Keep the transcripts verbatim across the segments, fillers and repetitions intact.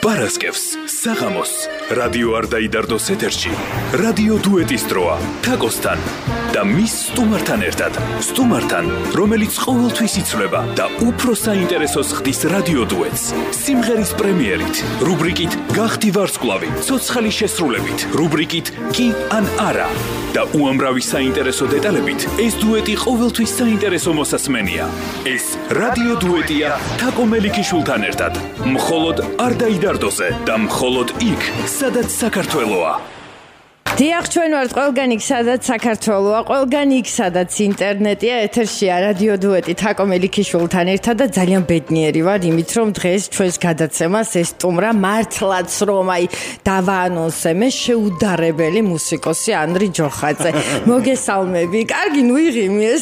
პარასკევს, საღამოს, რადიო არ დაიდარდოს ეთერში, რადიო დუეტის დროა, თაკოსთან და მის სტუმართან ერთად, სტუმართან, რომელიც ყოველთვის იცვლება და უფრო საინტერესოს ხდის რადიო დუეტს, სიმღერის პრემიერით, რუბრიკით გახდი ვარსკვლავი, ცოცხალი შესრულებით, რუბრიკით კი ან არა და უამრავი საინტერესო დეტალებით, ეს დუეტი ყოველთვის საინტერესო მოსასმენია. ეს რადიო დუეტია თაკო მელიქიშვილთან ერთად, მხოლოდ არ დაიდარდოზე და მხოლოდ იქ, სადაც საქართველოა. დიახ, ჩვენ ვართ ყველგან იქ, სადაც საქართველოა, ყველგან იქ, სადაც ინტერნეტია, ეთერშია რადიო დუეტი თაკო მელიქიშვილთან ერთად და ძალიან ბედნიერი ვარ იმით, რომ დღეს ჩვენს გადაცემას ესტუმრა მართლაც რომ აი დავაანონსე შეუდარებელი მუსიკოსი ანდრი ჯოხაძე. მოგესალმები. კარგი, ნუ იღიმი ეს.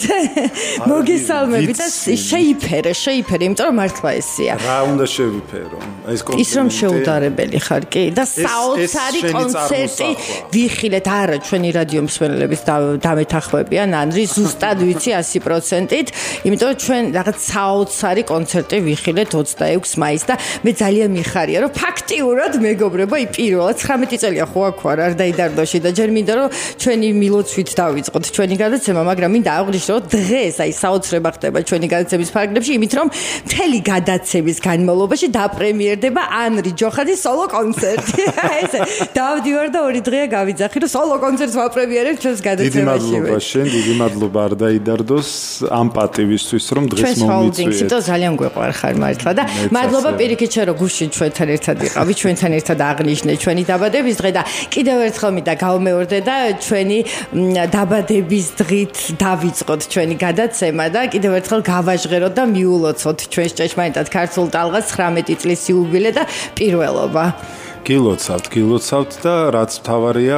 მოგესალმები და შეიფერე, შეიფერე, იმიტომ რომ მართლა ესია. რა უნდა შევიფერო? ეს კონცერტი. ის რომ შეუდარებელი ხარ, კი, და საოცარი კონცერტი ვიხილეთ, არა, ჩვენი რადიო მსმენელების დამეთახმებიან, ანდრი, ზუსტად ვიცი ასი პროცენტით, იმიტომ რომ ჩვენ რაღაც საოცარი კონცერტი ვიხილეთ ოცდაექვსი მაისს და მე ძალიან მიხარია, რომ ფაქტიურად მეგობრებო, აი პირველად ცხრამეტი წელია ხო აქ ვარ არ დაიდარდოში და ჯერ მინდა რომ ჩვენი მილოცვით დავიწყოთ ჩვენი გადაცემა, მაგრამ მინდა აღვნიშნო, რომ დღეს აი საოცრება ხდება ჩვენი გადაცემის ფარგლებში, იმით რომ მთელი გადაცემის განმავლობაში დაპრემიერდება ანდრი ჯოხაძის სოლო კონცერტი. ესე დავდივარ და ორი დღეა გავიძახი, რომ სოლო კონცერტს ვაპრემიერებ ჩვენს გადაცემაში. დიდი მადლობა შენ, დიდი მადლობა არ დაიდარდოს ამ პატივისთვის, რომ დღეს მომიწვიეთ. ჩვენ ძალიან გვეყვარხარ მართლა და მადლობა პირიქით შენ რომ გუშინ ჩვენთან ერთად იყავი, ჩვენთან ერთად აღნიშნე ჩვენი დაბადების დღე და კიდევ ერთხელ მინდა გავმეორდე და ჩვენი დაბადების დღით დავიწყოთ ჩვენი გადაცემა და კიდევ ერთხელ გავაჟღეროთ და მიულოცოთ ჩვენს ჭეშმარიტად ქართულ ტალღას ცხრამეტი წლის იუბილე და პირველობა. გილოცავთ, გილოცავთ და რაც მთავარია,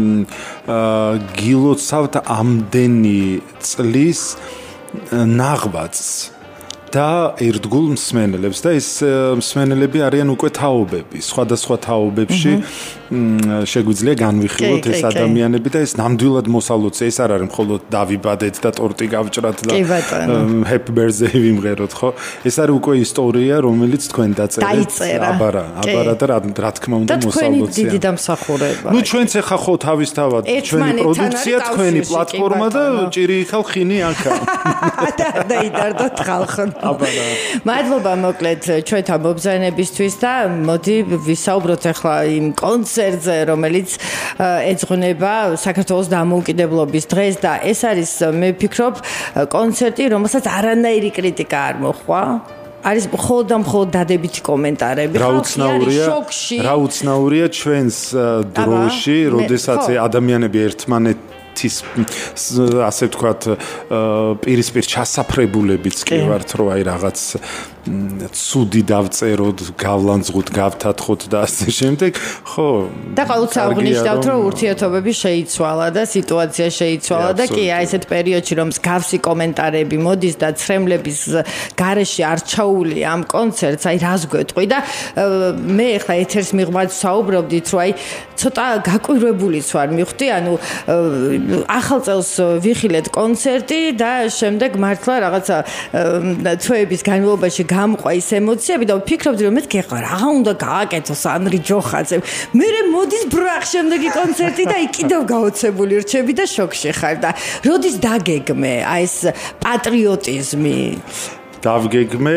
გილოცავთ ამდენი წლის ნაღვაწს და ერთგულ მსმენელებს და ეს მსმენელები არიან უკვე თაობები, სხვადასხვა თაობებში შეგვიძლია განვიხილოთ ეს ადამიანები და ეს ნამდვილად მოსალოცე, ეს არ არის მხოლოდ დავიბადეთ და ტორტი გავჭრათ და happy birthday ვიმღეროთ, ხო? ეს არის უკვე ისტორია, რომელიც თქვენ დაწერეთ. აბარა, აბარა და რა თქმა უნდა მოსალოცეა. და თქვენი დიდი დამსახურება. ნუ ჩვენც ახლა ხო თავისთავად ჩვენი პროდუქცია, თქვენი პლატფორმა და ჭირი იქალ ხინი აქა. და დაიდარდოთ ხალხო. მადლობა მოკლედ ჩვენთან მობრძანებისთვის და მოდი ვისაუბროთ ახლა იმ კონცერტზე, რომელიც ეძღვნება საქართველოს დამოუკიდებლობის დღეს და ეს არის, მე ვფიქრობ, კონცერტი, რომელსაც არანაირი კრიტიკა არ მოჰყვა. არის მხოლოდ და მხოლოდ დადებითი კომენტარები. რა უცნაურია, რა უცნაურია ჩვენს დროში, როდესაც ადამიანები ერთმანეთ ასე ვთქვათ, პირისპირ ჩასაფრებულებიც კი ვართ, რომ აი რაღაც ცუდი დავწეროთ, გავლანძღოთ, გავთათხოთ და ასე შემდეგ. ხო. და ყოველთვის აღნიშნავთ, რომ ურთიერთობები შეიცვალა და სიტუაცია შეიცვალა და კი, აი ესეთ პერიოდში, რომ მსგავსი კომენტარები მოდის და ცრემლების გარეშე არჩაული ამ კონცერტს, აი რას გვეტყვი და მე ახლა ეთერს მიღმაც საუბრობდით, რომ აი ცოტა გაკვირვებულიც ვარ მივხვდი, ანუ ახალ წელს ვიხილეთ კონცერტი და შემდეგ მართლა რაღაცა თვეების განმავლობაში გამყვა ის ემოციები და ვფიქრობდი რომ მე გეხარ რა უნდა გააკეთოს ანდრი ჯოხაძემ. მე მოდის ბრახ შემდეგი კონცერტი და იქ კიდევ გაოცებული რჩები და შოკში ხარ და როდის დაგეგმე აი ეს პატრიოტიზმი? დავგეგმე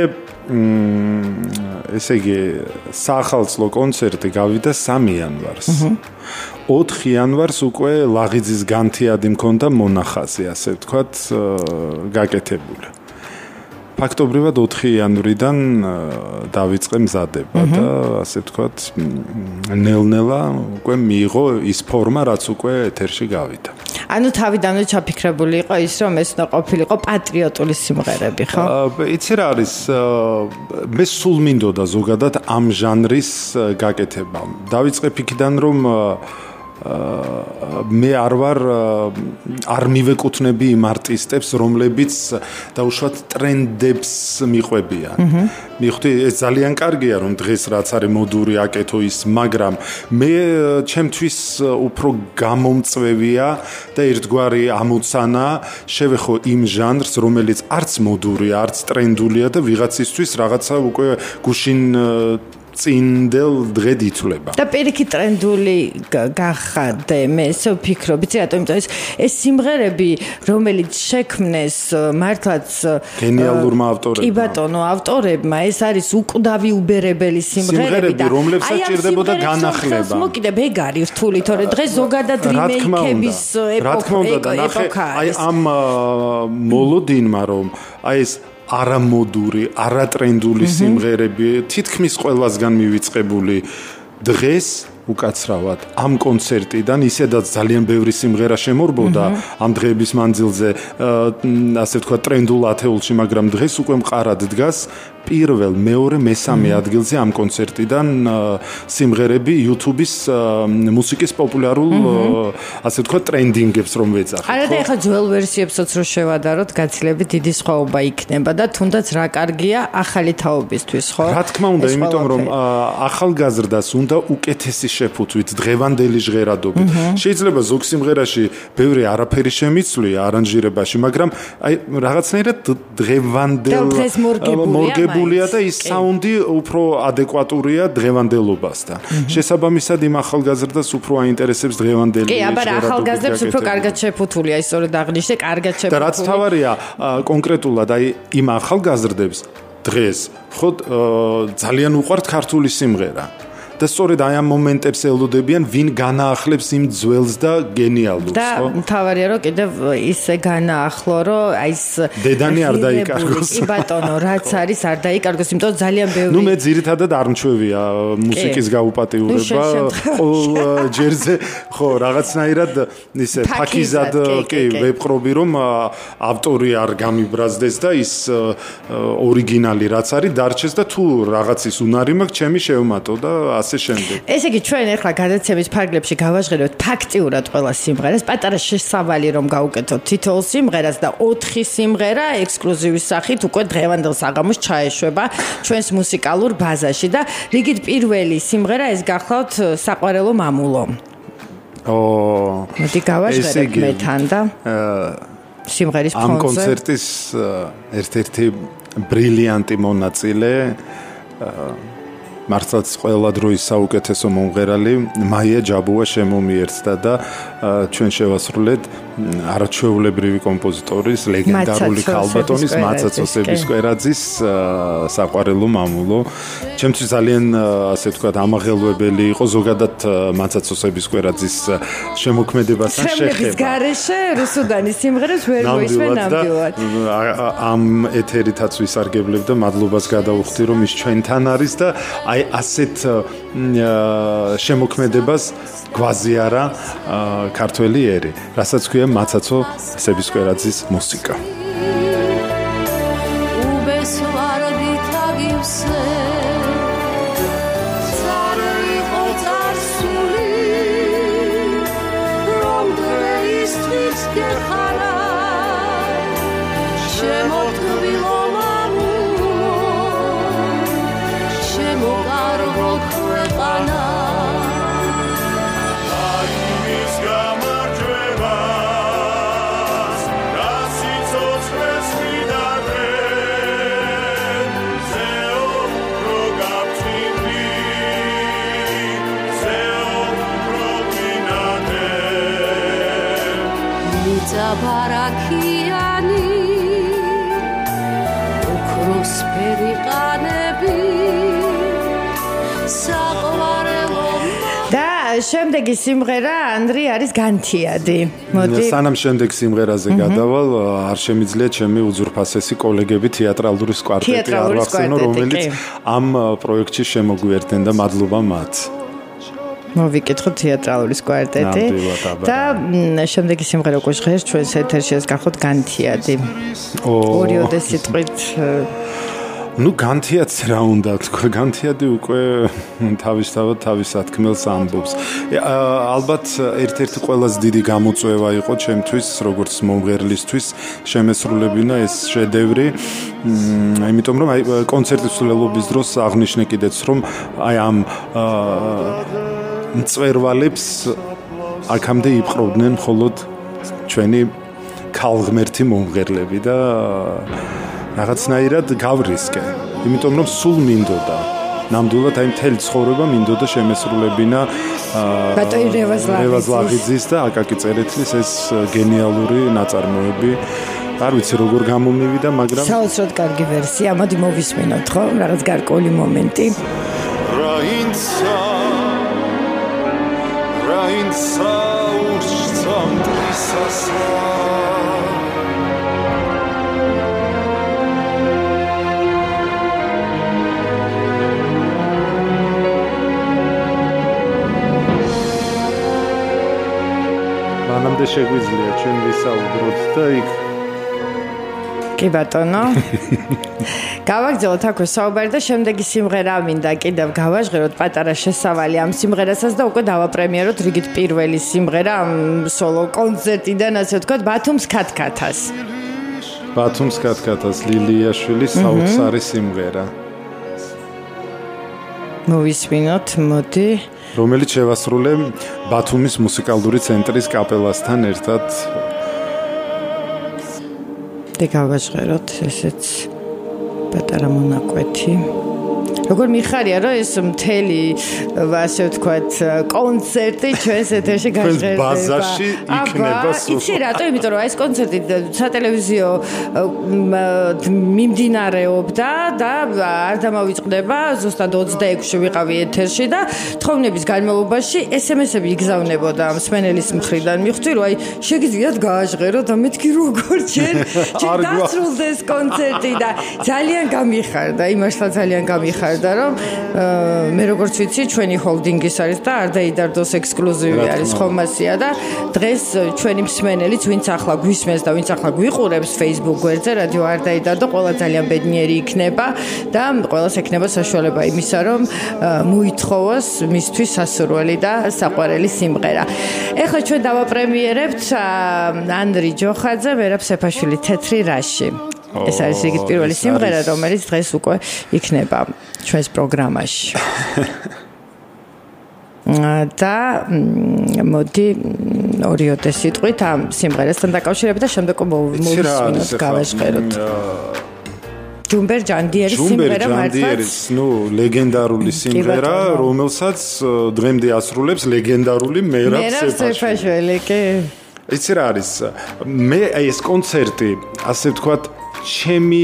ესე იგი საახალწლო კონცერტი გავიდა სამი იანვარს. ოთხი იანვარს უკვე ლაღიძის განთიადი მქონდა მონახაზი, ასე ვთქვათ, გაკეთებული. ფაქტობრივად ოთხი იანვრიდან დავიწყე მზადება და ასე ვთქვათ, ნელ-ნელა უკვე მიიღო ის ფორმა, რაც უკვე ეთერში გავიდა. ანუ თავიდანვე ჩაფიქრებული იყო ის, რომ ეს უნდა ყოფილიყო პატრიოტული სიმღერები, ხო? იცი რა არის, მე სულ მინდოდა ზოგადად ამ ჟანრის გაკეთება. დავიწყე იქიდან, რომ მე არ ვარ არ მივეკუთვნები იმ არტისტებს, რომლებიც დაუშვათ ტრენდებს მიყვებიან. მივხვდი, ეს ძალიან კარგია, რომ დღეს რაც არის მოდური აკეთო ის, მაგრამ მე ჩემთვის უფრო გამომწვევია და ერთგვარი ამოცანა შევეხო იმ ჟანრს, რომელიც არც მოდურია, არც ტრენდულია და ვიღაცისთვის რაღაცა უკვე გუშინ წინდელ დღედ ითვლება. და პირიქით ტრენდული გახადე, მე ესე ვფიქრობ, იცი რატო, იმიტომ ეს ეს სიმღერები, რომელიც შექმნეს მართლაც გენიალურმა ავტორებმა. კი ბატონო, ავტორებმა, ეს არის უკვდავი უბერებელი სიმღერები და რომლებსაც ჭირდებოდა განახლება. მოკიდებ ეგ არის რთული, თორე დღეს ზოგადად რიმეიქების ეპოქა აი ამ მოლოდინმა რომ აი ეს არამოდური, არატრენდული სიმღერები თითქმის ყველასგან მივიწყებული დღეს უკაცრავად ამ კონცერტიდან ისედაც ძალიან ბევრი სიმღერა შემორბოდა ამ დღეების მანძილზე ასე ვთქვათ ტრენდულ ათეულში, მაგრამ დღეს უკვე მყარად დგას პირველ, მეორე, მესამე ადგილზე ამ კონცერტიდან სიმღერები YouTube-ის მუსიკის პოპულარულ ასე ვთქვათ ტრენდინგებს რომ ვეძახით. არა და ეხლა ძველ ვერსიებსაც რო შევადაროთ, გაცილებით დიდი სხვაობა იქნება და თუნდაც რა კარგია ახალი თაობისთვის, ხო? რა თქმა უნდა, იმიტომ რომ ახალგაზრდას უნდა უკეთესი შეფუთვით დღევანდელი ჟღერადობით. შეიძლება ზოგ სიმღერაში ბევრი არაფერი შემიცვლია არანჟირებაში, მაგრამ აი რაღაცნაირად დღევანდელ მორგებულია და ის საუნდი უფრო ადეკვატურია დღევანდელობასთან. შესაბამისად იმ ახალგაზრდას უფრო აინტერესებს დღევანდელი ჟღერადობები. კი, აბა ახალგაზრდებს უფრო კარგად შეფუთულია, ის სწორედ აღნიშნე, კარგად შეფუთული. და რაც თავარია კონკრეტულად აი იმ ახალგაზრდებს დღეს ხო ძალიან უყვართ ქართული სიმღერა. და სწორედ აი ამ მომენტებს ელოდებიან, ვინ განაახლებს იმ ძველს და გენიალურს, ხო? და თავარია რომ კიდევ ისე განაახლო, რომ აი ეს დედანი არ დაიკარგოს. კი ბატონო, რაც არის არ დაიკარგოს, იმიტომ ძალიან ბევრი. ნუ მე ძირითადად არ მჩვევია მუსიკის გაუპატიურება ყოველ ჯერზე, ხო, რაღაცნაირად ისე ფაქიზად კი ვეპყრობი, რომ ავტორი არ გამიბრაზდეს და ის ორიგინალი რაც არის დარჩეს და თუ რაღაცის უნარი მაქვს, ჩემი შევმატო და ესე იგი ჩვენ ახლა გადაცემის ფარგლებში გავაჟღერებთ ფაქტიურად ყველა სიმღერას, პატარა შესავალი რომ გავუკეთოთ თითოეულ სიმღერას და ოთხი სიმღერა ექსკლუზივის სახით უკვე დღევანდელ საღამოს ჩაეშვება ჩვენს მუსიკალურ ბაზაში და რიგით პირველი სიმღერა ეს გახლავთ საყვარელო მამულო. ო მოდი გავაჟღერებთ მე თან და სიმღერის ფონზე. ამ კონცერტის ერთ-ერთი ბრილიანტი მონაწილე მართლაც ყველა დროის საუკეთესო მომღერალი მაია ჯაბუა შემომიერთდა და ჩვენ შევასრულეთ არაჩვეულებრივი კომპოზიტორის ლეგენდარული ქალბატონის მაცაცოსების კვერაძის საყვარელო მამულო. ჩემთვის ძალიან ასე ვთქვათ ამაღელვებელი იყო ზოგადად მაცაცოსების კვერაძის შემოქმედებასთან შეხება. შემების გარეშე რუსუდანის სიმღერას ვერ მოისმენ ნამდვილად. ამ ეთერითაც ვისარგებლებ და მადლობას გადავუხდი რომ ის ჩვენთან არის და აი ასეთ შემოქმედებას გვაზიარა ქართველი ერი, რასაც ქვია მაცაცოსების კვერაძის მუსიკა. ბარაქიანი ოქროს ფერი ყანები საყვარელო და შემდეგი სიმღერა ანდრი არის განთიადი. მოდი სანამ შემდეგ სიმღერაზე გადავალ, არ შემიძლია ჩემი უძურფასესი კოლეგები თეატრალურის კვარტეტი არ ვახსენო, რომელიც ამ პროექტში შემოგვიერთდნენ და მადლობა მათ. მოვიკითხოთ თეატრალურის კვარტეტი და შემდეგი სიმღერა უკვე ჟღერს ჩვენს ეთერში ეს გახლავთ განთიადი. ორიოდე სიტყვით ნუ განთიადს რა უნდა თქვა, განთიადი უკვე თავისთავად თავის სათქმელს ამბობს. ალბათ ერთ-ერთი ყველაზე დიდი გამოწვევა იყო ჩემთვის, როგორც მომღერლისთვის, შემესრულებინა ეს შედევრი. იმიტომ რომ აი კონცერტის ცვლილობის დროს აღნიშნე კიდეც რომ აი ამ მწვერვალებს აქამდე იპყრობდნენ მხოლოდ ჩვენი ქალღმერთი მომღერლები და რაღაცნაირად გავრისკე, იმიტომ რომ სულ მინდოდა ნამდვილად აი მთელი ცხოვრება მინდოდა შემესრულებინა ბატონი რევაზლაღიძის და აკაკი წერეთლის ეს გენიალური ნაწარმოები. არ ვიცი როგორ გამომივიდა, მაგრამ საოცრად კარგი ვერსია. მოდი მოვისმინოთ, ხო? რაღაც გარკვეული მომენტი. რაინცა რაინცა ურჩამ ისასა მანამდე შეგვიძლია ჩვენ ვისაუბროთ და იქ კი ბატონო. გავაგზავნოთ აქ საუბარი და შემდეგი სიმღერა მინდა კიდევ გავაჟღეროთ პატარა შესავალი ამ სიმღერასაც და უკვე დავაპრემიეროთ რიგით პირველი სიმღერა ამ სოლო კონცერტიდან, ასე ვთქვათ, ბათუმს ქათქათას. ბათუმს ქათქათას ლილიაშვილის საოცარი სიმღერა. მოვისმინოთ, მოდი. რომელიც შევასრულე ბათუმის მუსიკალური ცენტრის კაპელასთან ერთად. და გავაჟღეროთ ესეც პატარა მონაკვეთი. როგორ მიხარია რომ ეს მთელი ასე ვთქვათ კონცერტი ჩვენს ეთერში გაჟღერდება. ბაზაში იქნება სულ. იცი რატო? იმიტომ რომ ეს კონცერტი სატელევიზიო მიმდინარეობდა და არ დამავიწყდება, ზუსტად ოცდაექვსში ვიყავი ეთერში და თხოვნების განმავლობაში ესემესები იგზავნებოდა მსმენელის მხრიდან. მიხვდი რომ აი შეგიძლიათ გააჟღეროთ და მეთქი როგორ ჩვენ ჩვენ დასრულდეს კონცერტი და ძალიან გამიხარდა, იმაშლა ძალიან გამიხარდა. და რომ მე როგორც ვიცი ჩვენი ჰოლდინგის არის და არ დაიდარდოს ექსკლუზივი არის ხომასია და დღეს ჩვენი მსმენელიც ვინც ახლა გვისმენს და ვინც ახლა გვიყურებს Facebook გვერდზე რადიო არ დაიდარდო ყველა ძალიან ბედნიერი იქნება და ყველას ექნება საშუალება იმისა რომ მოითხოვოს მისთვის სასურველი და საყვარელი სიმღერა. ეხლა ჩვენ დავაპრემიერებთ ანდრი ჯოხაძე ვერაფ სეფაშვილი თეთრი რაში. ეს არის რიგით პირველი სიმღერა, რომელიც დღეს უკვე იქნება ჩვენს პროგრამაში. და მოდი ორიოდე სიტყვით ამ სიმღერასთან დაკავშირებით და შემდეგ მოვისმინოთ, გავაჟღეროთ. ჯუმბერ ჯანდიერის სიმღერა მართლაც ნუ ლეგენდარული სიმღერა, რომელსაც დღემდე ასრულებს ლეგენდარული მერაბ სეფაშვილი. კი. იცი რა არის? მე ეს კონცერტი, ასე ვთქვათ, ჩემი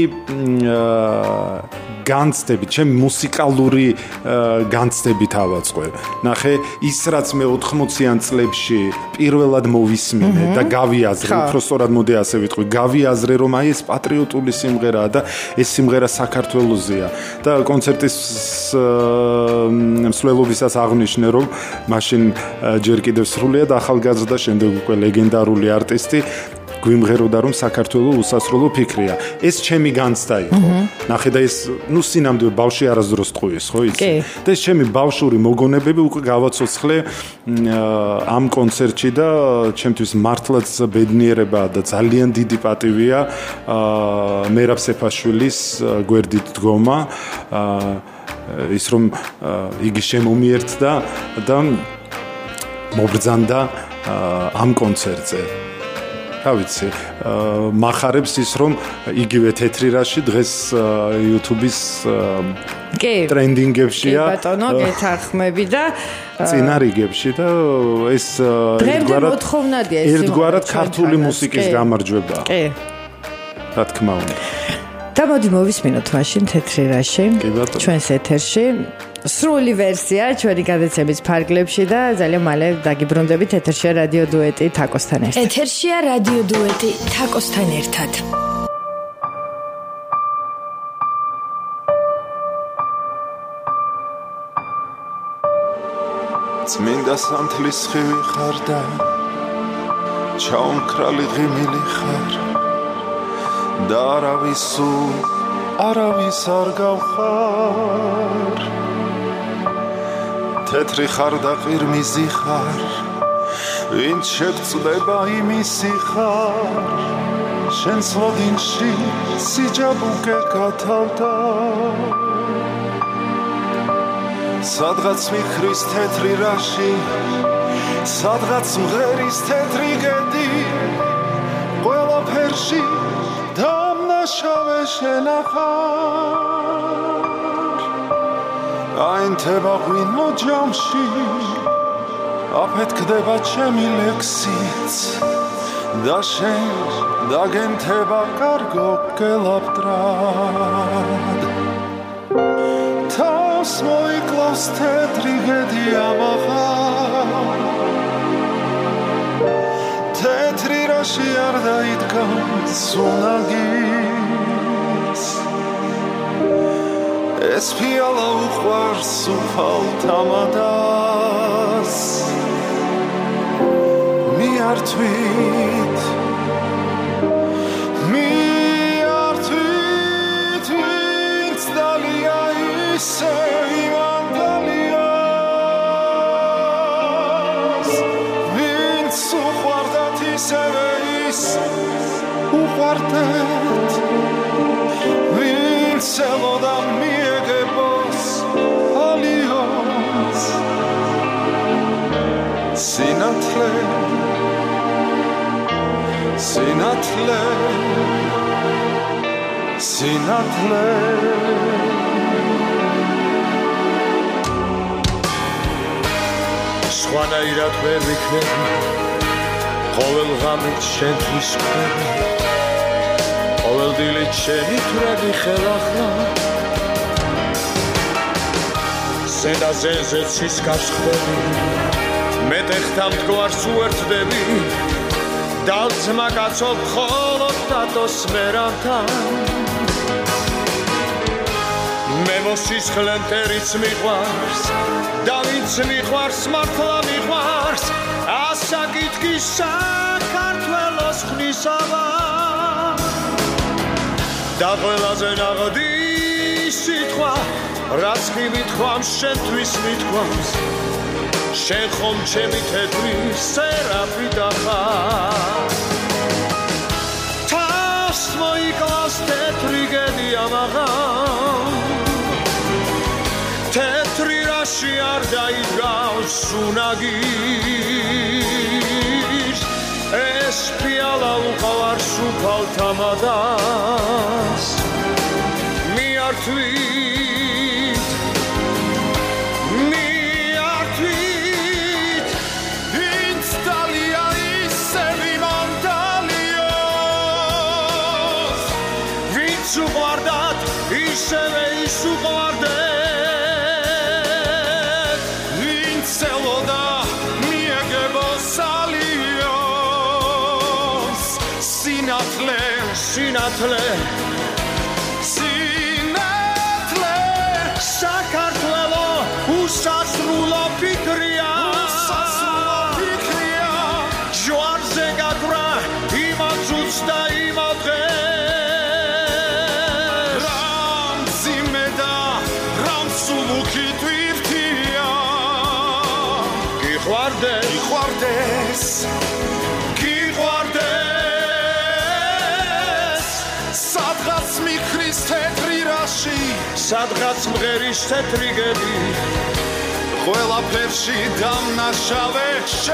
განცდებით, ჩემი მუსიკალური განცდებით ავაწყე. ნახე, ის რაც მე ოთხმოციან წლებში პირველად მოვისმინე და გავიაზრე, უფრო სწორად მოდი ასე ვიტყვი, გავიაზრე რომ აი ეს პატრიოტული სიმღერაა და ეს სიმღერა საქართველოსია და კონცერტის მსვლელობისას აღნიშნე რომ მაშინ ჯერ კიდევ სრულიად ახალგაზრდა, შემდეგ უკვე ლეგენდარული არტისტი გვიმღეროდა რომ საქართველოს უსასრულო ფიქრია. ეს ჩემი განცდა იყო. ნახე და ეს ნუ სინამდვილე ბავშვი არასდროს ტყუის, ხო იცი? და ეს ჩემი ბავშვური მოგონებები უკვე გავაცოცხლე ამ კონცერტში და ჩემთვის მართლაც ბედნიერება და ძალიან დიდი პატივია მერაბ სეფაშვილის გვერდით დგომა. ის რომ იგი შემომიერთდა და მობრძანდა ამ კონცერტზე. რა ვიცი, მახარებს ის რომ იგივე თეთრი რაში დღეს YouTube-ის ტრენდინგებშია. კი ბატონო, გეთანხმები და წინარიგებში და ეს ერთგვარად ერთგვარად ქართული მუსიკის გამარჯვება. კი. რა თქმა უნდა. და მოდი მოვისმინოთ მაშინ თეთრი რაში ჩვენს ეთერში. სრული ვერსია ჩვენი გადაცემის ფარგლებში და ძალიან მალე დაგიბრუნდებით ეთერშია რადიო დუეტი თაკოსთან ერთად. ეთერშია რადიო დუეტი თაკოსთან ერთად. წმინდა სამთლის ხივი ხარ და ჩაუმქრალი ღიმილი ხარ და არავის არავის არ გავხარ. თეთრი ხარ და ყირმიზი ხარ, ვინც შეგწდება იმისი ხარ, შენს ლოდინში სიჯაბუკე გათავდა. სადღაც მიხრის თეთრი რაში, სადღაც მღერის თეთრი გედი, ყველაფერში დამნაშავე შენახარ. დაგენთება ღვინო ჯამში აფეთქდება ჩემი ლექსიც და შენ დაგენთება კარგო გელაპტრად თავს მოიკლავს თეთრი გედი ამაღარ თეთრი რაში არ დაიდგამს უნაგის ეს ფიალა უყვარს უფალ თამადას მიართვით მიართვით ვინც დალია ისე იმანდალიას ვინც უყვარდათ ისევე ის უყვარდეთ ვინც ელოდა მიეგებოს ალიოს სინათლე სინათლე სინათლე სხვანაირად ვერ ვიქნები ყოველ ღამით შენთვის ხვდები ყოველ დილით შენი თვრები ხელახლა ზედა ზენზე ცისკარს ხვდები მეტეხთა მდგوارს უერთდები დავცმა კაცო მხოლოდ დატოს მერანთან მე მოსისხლენ ტერიც მიყვარს და ვინც მიყვარს მართლა მიყვარს ასაკითქის საქართველოს ხნისავა და ყველაზე ნაღდი სიტყვა რაც კი მithქვამს შენთვის მithქვამს შენ ხომ ჩემი თეთრი სერაფიტა ხარ თავს მოიკლავს თეთრი გედი ამაღარ თეთრი რაში არ დაიდგავს უნაგირს ეს ფიალა უყვარს უფალ თამადას მიართვით მიართვით ვინც დალია ისევ იმანდალიოს ვინც უყვარდათ ისევე ის უყვარდეთ Sinatle, sinatle, sinatle, Sakartvelo, usasrulo pikria, usasrulo pikria, Joarze gagura, imazuts da imadres, Ram zimeda, ram sumuki twirtia, Gihuardes, Gihuardes, Gihuardes. სადღაც მიხრის თეთრი რაში სადღაც მღერის თეთრი გედი ყველაფერში დამნაშავე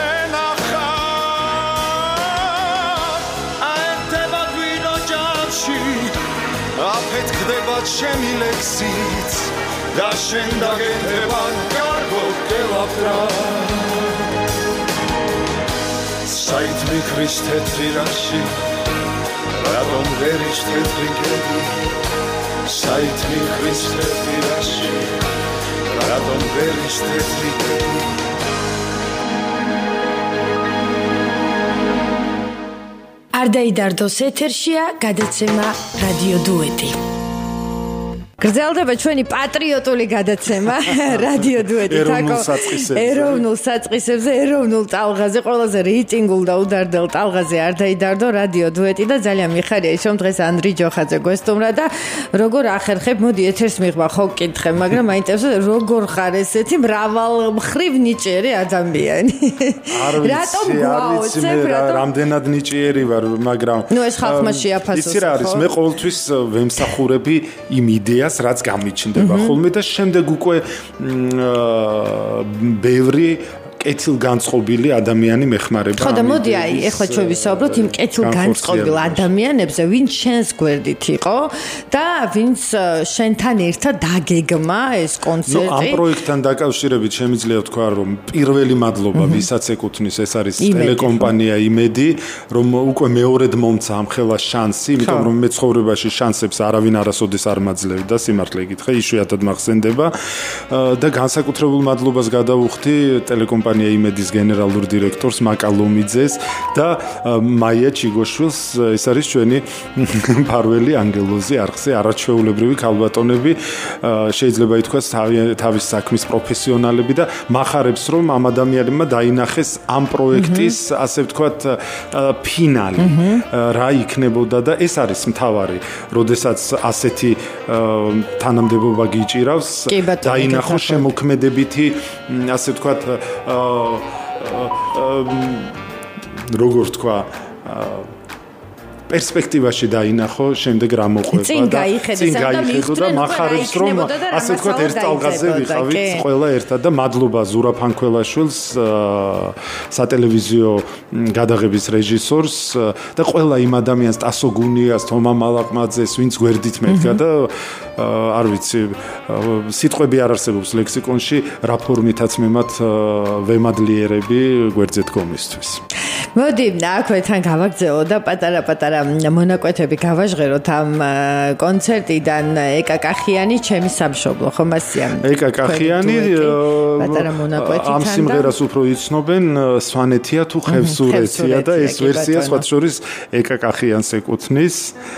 შენახარ აერთება ღვინო ჯამში აფეთქდება ჩემი ლექსიც და შენ დაგენთება კარგო გელაპტრად საით მიხრის თეთრი რაში რატომ ვერის თეთრი გედი საით მიხრის თეთრი რაში რატომ ვერის თეთრი გედი არ დაიდარდოს ეთერშია გადაცემა რადიო დუეტი გრძელდება ჩვენი პატრიოტული გადაცემა რადიო დუეტი თაკო ეროვნულ საწყისებზე ეროვნულ ტალღაზე ყველაზე რეიტინგულ და უდარდელ ტალღაზე არ დაიდარდო რადიო დუეტი და ძალიან მიხარია ის რომ დღეს ანდრი ჯოხაძე გვესტუმრა და როგორ ახერხებ მოდი ეთერს მიღვა ხო კითხე მაგრამ მაინტერესებს როგორ ხარ ესეთი მრავალმხრივ ნიჭიერი ადამიანი რატომ გვაოცებ რატომ რამდენად ნიჭიერი ვარ მაგრამ ნუ ეს ხალხმა შეაფასოს იცი რა არის მე ყოველთვის ვემსახურები იმ იდეას რაც გამიჩნდება ხოლმე და შემდეგ უკვე ბევრი კეთილგანწყობილი ადამიანი მეხმარება. ხო და მოდი აი ეხლა ჩვენ ვისაუბროთ იმ კეთილგანწყობილ ადამიანებზე, ვინც შენს გვერდით იყო და ვინც შენთან ერთად დაგეგმა ეს კონცერტი. ნუ ამ პროექტთან დაკავშირებით შემიძლია ვთქვა, რომ პირველი მადლობა ვისაც ეკუთვნის, ეს არის ტელეკომპანია იმედი, რომ უკვე მეორედ მომცა ამ ხელას შანსი, იმიტომ რომ მე ცხოვრებაში შანსებს არავინ არასოდეს არ მაძლევდა, სიმართლე გითხრა, იშვიათად მახსენდება და განსაკუთრებულ მადლობას გადავუხდი ტელეკომპანია იმედის გენერალურ დირექტორს მაკალომიძეს და მაია ჩიგოშვილს, ეს არის ჩვენი ფარველი ანგელოზი არხზე არაჩვეულებრივი ქალბატონები, შეიძლება ითქვას თავის საქმის პროფესიონალები და მახარებს რომ ამ ადამიანებმა დაინახეს ამ პროექტის ასე ვთქვათ ფინალი რა იქნებოდა და ეს არის მთავარი, როდესაც ასეთი თანამდებობა გიჭირავს დაინახოს შემოქმედებითი ასე ვთქვათ როგორ თქვა პერსპექტივაში დაინახო შემდეგ რა მოყვება და წინ გაიხედო და მახარებს რომ ასე ვთქვათ ერთ ტალღაზე ვიყავით ყველა ერთად და მადლობა ზურაბ ფანქველაშვილს სატელევიზიო გადაღების რეჟისორს და ყველა იმ ადამიანს ტასო გუნიას, თომა მალაყმაძეს, ვინც გვერდით მედგა და არ ვიცი სიტყვები არ არსებობს ლექსიკონში რა ფორმითაც მე მათ ვემადლიერები გვერდზე დგომისთვის. მოდი აქვე თან გავაგზავნო და პატარა-პატარა მონაკვეთები გავაჟღეროთ ამ კონცერტიდან. ეკა კახიანი ჩემი სამშობლო, ხომ ასია? ეკა კახიანი პატარა მონაკვეთიდან ამ სიმღერას უფრო იცნობენ სვანეთია თუ ხევსურეთია და ეს ვერსია სხვა შორის ეკა კახიანს ეკუთვნის.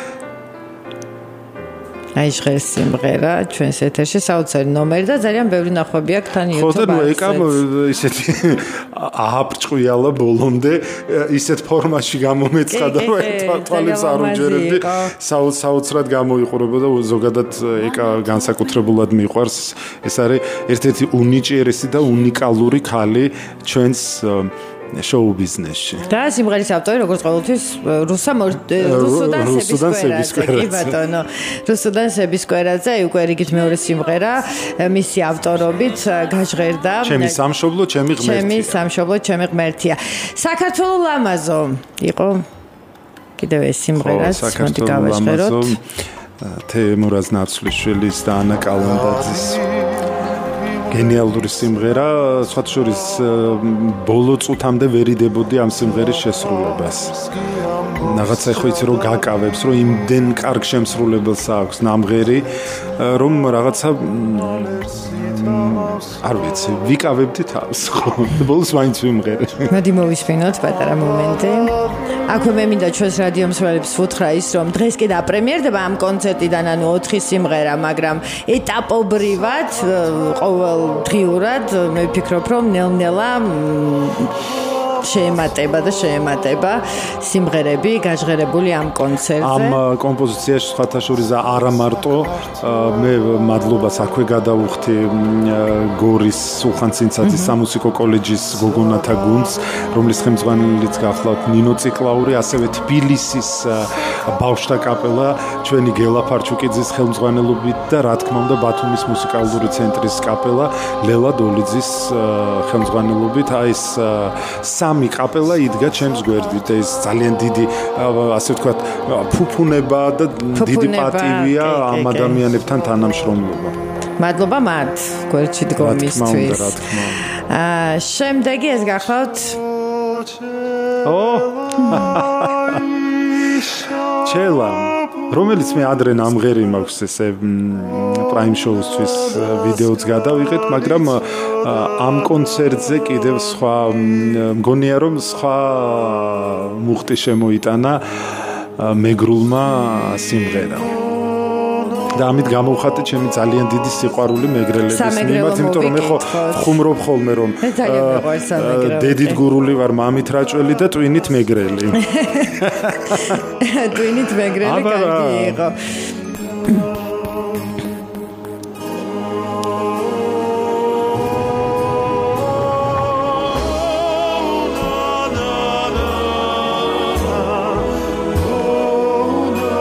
აი ჟღერს სიმღერა ჩვენს ეთერში საოცარი ნომერი და ძალიან ბევრი ნახვები აქვს თან YouTube-ზე. ხო და ეკა ისეთი ააბრჭყვიალა ბოლომდე ისეთ ფორმაში გამომეწყდა და თვალებს არ უჯერებდი საოცრად გამოიყურება და ზოგადად ეკა განსაკუთრებულად მიყვარს. ეს არის ერთ-ერთი უნიჭიერესი და უნიკალური ქალი ჩვენს შოუ ბიზნესში. და სიმღერის ავტორი როგორც ყოველთვის რუსა რუსუდან სებისკვერაძე. კი ბატონო, რუსუდან სებისკვერაძე, უკვე რიგით მეორე სიმღერა მისი ავტორობით გაჟღერდა. ჩემი სამშობლო, ჩემი ღმერთია. ჩემი სამშობლო, ჩემი ღმერთია. საქართველოს ლამაზო იყო კიდევ ეს სიმღერაც მოდი გავაჟღეროთ. თემურაზ ნაცვლიშვილის და ანა კალანდაძის გენიალური სიმღერა, სხვა შორის ბოლო წუთამდე ვერ იდებოდი ამ სიმღერის შესრულებას. რაღაცა ხო იცი რომ გაკავებს, რომ იმდენ კარგ შემსრულებელს აქვს ნამღერი, რომ რაღაცა არ ვიცი, ვიკავებდი თავს ხო. ბოლოს მაინც ვიმღერე. მოდი მოვისმინოთ პატარა მომენტი. აქვე მე მინდა ჩვენს რადიო მსმენელებს ვუთხრა ის, რომ დღეს კი დაპრემიერდება ამ კონცერტიდან, ანუ ოთხი სიმღერა, მაგრამ ეტაპობრივად ყოველ დღიურად მე ვფიქრობ, რომ ნელ-ნელა შეემატება და შეემატება სიმღერები გაჟღერებული ამ კონცერტზე. ამ კომპოზიციაში სხვათა შორის არა მარტო მე მადლობას აქვე გადავუხდი გორის სულხან-ცინცაძის სამუსიკო კოლეჯის გოგონათა გუნდს, რომლის ხელმძღვანელიც გახლავთ ნინო ციკლაური, ასევე თბილისის ბავშვთა კაპელა ჩვენი გელა ფარჩუკიძის ხელმძღვანელობით და რა თქმა უნდა ბათუმის მუსიკალური ცენტრის კაპელა ლელა დოლიძის ხელმძღვანელობით. აი ეს სამი კაპელა იდგა ჩემს გვერდით. ეს ძალიან დიდი ასე ვთქვათ ფუფუნება და დიდი პატივია ამ ადამიანებთან თანამშრომლობა. მადლობა მათ გვერდში დგომისთვის. აა შემდეგი ეს გახლავთ ო ჩელა რომელიც მე ადრე ნამღერი მაქვს ესე პრაიმ შოუსთვის ვიდეოც გადავიღეთ, მაგრამ ამ კონცერტზე კიდევ სხვა მგონია რომ სხვა მუხტი შემოიტანა მეგრულმა სიმღერა. და ამით გამოვხატე ჩემი ძალიან დიდი სიყვარული მეგრელების მიმართ, იმიტომ რომ მე ხო ხუმრობ ხოლმე რომ დედით გურული ვარ, მამით რაჭველი და ტვინით მეგრელი. ტვინით მეგრელი კარგი იყო.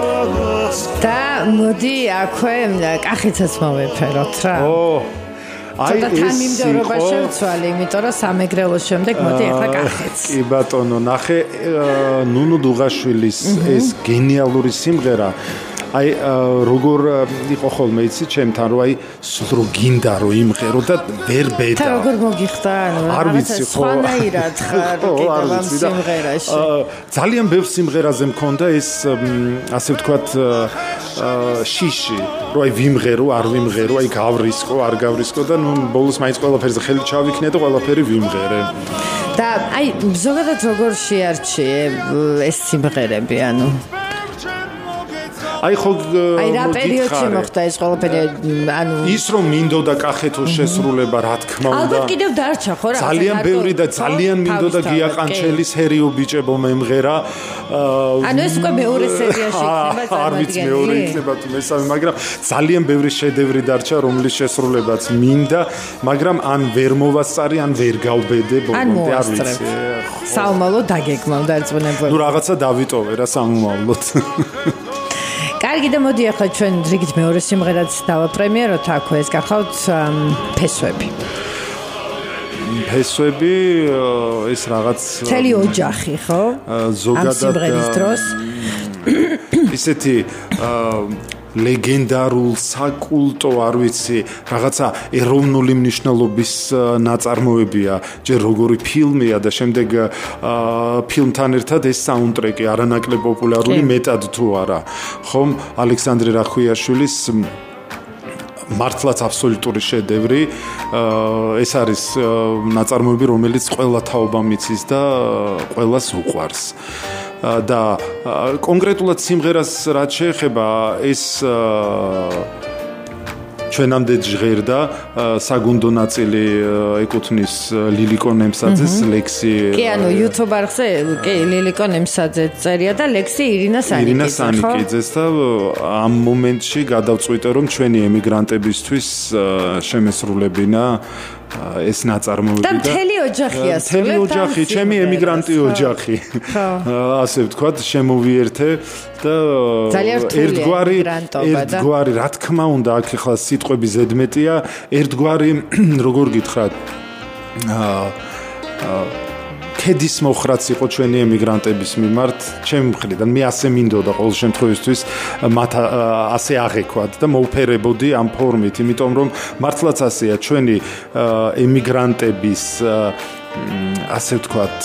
ო მოდი აქვე კახიცაც მოვეფეროთ რა. ო აი ეს თან მიმდევრობა შევცვალე, იმიტომ რომ სამეგრელოს შემდეგ მოდი ახლა კახეთს. კი ბატონო, ნახე ნუნუ დუღაშვილის ეს გენიალური სიმღერა. აი როგორ იყო ხოლმე იცი ჩემთან რომ აი სულ რო გინდა რომ იმღერო და ვერ ბედა. და როგორ მოგიხდა ანუ არ ვიცი ხო სხვანაირად ხარ კიდევ ამ სიმღერაში. ძალიან ბევრ სიმღერაზე მქონდა ეს ასე ვთქვათ შიში რომ აი ვიმღერო არ ვიმღერო აი გავრისკო არ გავრისკო და ნუ ბოლოს მაინც ყველაფერზე ხელი ჩავიქნე და ყველაფერი ვიმღერე. და აი ზოგადად როგორ შეარჩიე ეს სიმღერები ანუ აი ხო აი რა პერიოდში მოხდა ეს ყველაფერი ანუ ის რომ მინდოდა კახეთოს შესრულება რა თქმა უნდა ალბათ კიდევ დარჩა ხო რა ძალიან ბევრი და ძალიან მინდოდა გია ყანჩელის ჰერიო ბიჭებო მემღერა ანუ ეს უკვე მეორე სერიაში იქნება არ ვიცი მეორე იქნება თუ მესამე მაგრამ ძალიან ბევრი შედევრი დარჩა რომლის შესრულებაც მინდა მაგრამ ან ვერ მოვასწარი ან ვერ გავბედე ბოლომდე არ ვიცი საომალო დაგეგმავ დარწმუნებული ნუ რაღაცა დავიტოვე რა სამომავლოდ კარგი და მოდი ახლა ჩვენ რიგით მეორე სიმღერაც დავაპრემიეროთ აქვე ეს გახავთ ფესვები ფესვები ეს რაღაც მთელი ოჯახი ხო ზოგადად ამ სიმღერის დროს ისეთი ლეგენდარულ საკულტო არ ვიცი რაღაცა ეროვნული მნიშვნელობის ნაწარმოებია ჯერ როგორი ფილმია და შემდეგ ფილმთან ერთად ეს საუნდტრეკი არანაკლებ პოპულარული მეტად თუ არა ხომ ალექსანდრე რახვიაშვილის მართლაც აბსოლუტური შედევრი ეს არის ნაწარმოები რომელიც ყველა თაობამ იცის და ყველას უყვარს და კონკრეტულად სიმღერას რაც შეეხება ეს ჩვენამდე ჟღერდა საგუნდო ნაწილი ეკუთვნის ლილიკო ნემსაძეს ლექსი კი ანუ YouTube არხზე კი ლილიკო ნემსაძე წერია და ლექსი ირინა სანიკიძე ირინა სანიკიძეს და ამ მომენტში გადავწყვიტე რომ ჩვენი ემიგრანტებისთვის შემესრულებინა ეს ნაწარმოები და მთელი ოჯახია მთელი ოჯახი ჩემი ემიგრანტი ოჯახი ასე ვთქვათ შემოვიერთე და ერთგვარი ერთგვარი რა თქმა უნდა აქ ახლა სიტყვები ზედმეტია ერთგვარი როგორ გითხრათ აა ქედის მოხრაც იყო ჩვენი ემიგრანტების მიმართ ჩემი მხრიდან მე ასე მინდოდა ყოველ შემთხვევისთვის მათ ასე აღექვათ და მოვფერებოდი ამ ფორმით იმიტომ რომ მართლაც ასეა ჩვენი ემიგრანტების ასე ვთქვათ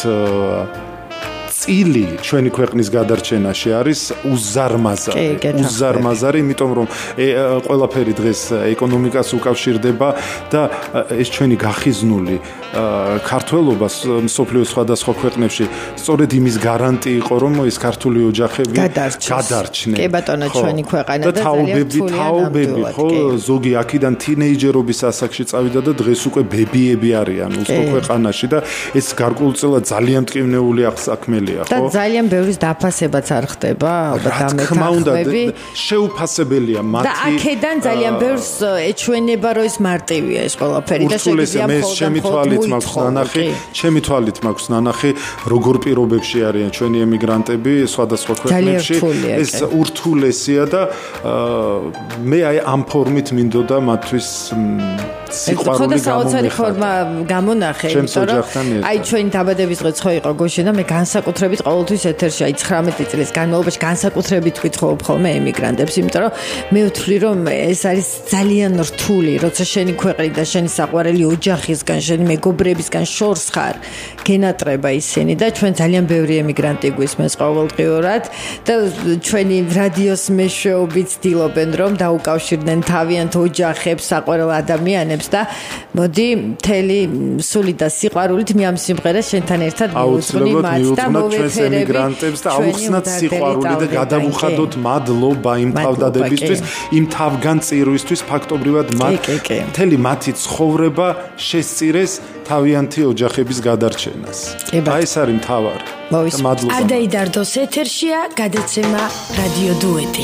წილი ჩვენი ქვეყნის გადარჩენაში არის უზარმაზარი უზარმაზარი იმიტომ რომ ყველაფერი დღეს ეკონომიკას უკავშირდება და ეს ჩვენი გახიზნული ქართველობა მსოფლიოს სხვადასხვა ქვეყნებში სწორედ იმის გარანტი იყო რომ ეს ქართული ოჯახები გადარჩნენ კი ბატონო ჩვენი ქვეყანა და ძალიან თაობები ხო ზოგი აქედან თინეიჯერობის ასაკში წავიდა და დღეს უკვე ბებიები არიან უსხო ქვეყანაში და ეს გარკვეულწილად ძალიან მტკივნეული საქმეა და ძალიან ბევრის დაფასებაც არ ხდება ალბათ ამ ეთახმები შეუფასებელია მათი და აქედან ძალიან ბევრს ეჩვენება რომ ეს მარტივია ეს ყველაფერი და შეგვიძლია მხოლოდ მაქვს ნანახი, ჩემი თვალით მაქვს ნანახი, როგორ პირობებში არიან ჩვენი ემიგრანტები სხვადასხვა ქვეყნებში. ეს ურთულესია და მე აი ამ ფორმით მინდოდა მათთვის სიყვარული გამომეხატა. ფორმა გამონახე, იმიტომ რომ აი ჩვენი დაბადების დღეც ხო იყო გუშინ და მე განსაკუთრებით ყოველთვის ეთერში აი ცხრამეტი წლის განმავლობაში განსაკუთრებით ვკითხულობ ხოლმე ემიგრანტებს, იმიტომ რომ მე ვთვლი რომ ეს არის ძალიან რთული, როცა შენი ქვეყნიდან, შენი საყვარელი ოჯახისგან, შენი მეგობრებისგან შორს ხარ, გენატრება ისინი და ჩვენ ძალიან ბევრი ემიგრანტი გვისმენს ყოველდღიურად და ჩვენი რადიოს მეშვეობით ცდილობენ რომ დაუკავშირდნენ თავიანთ ოჯახებს, საყვარელ ადამიანებს და მოდი მთელი სული და სიყვარულით მე ამ სიმღერას შენთან ერთად მივუძღვნი მათ და მოვეფერები ემიგრანტებს და აუხსნათ სიყვარული და გადავუხადოთ მადლობა იმ თავდადებისთვის, იმ თავგანწირვისთვის ფაქტობრივად მათ მთელი მათი ცხოვრება შესწირეს თავიანთი ოჯახების გადარჩენას. აი ეს არის მთავარი. მადლობა. არ დაიდარდოს ეთერშია გადაცემა რადიო დუეტი.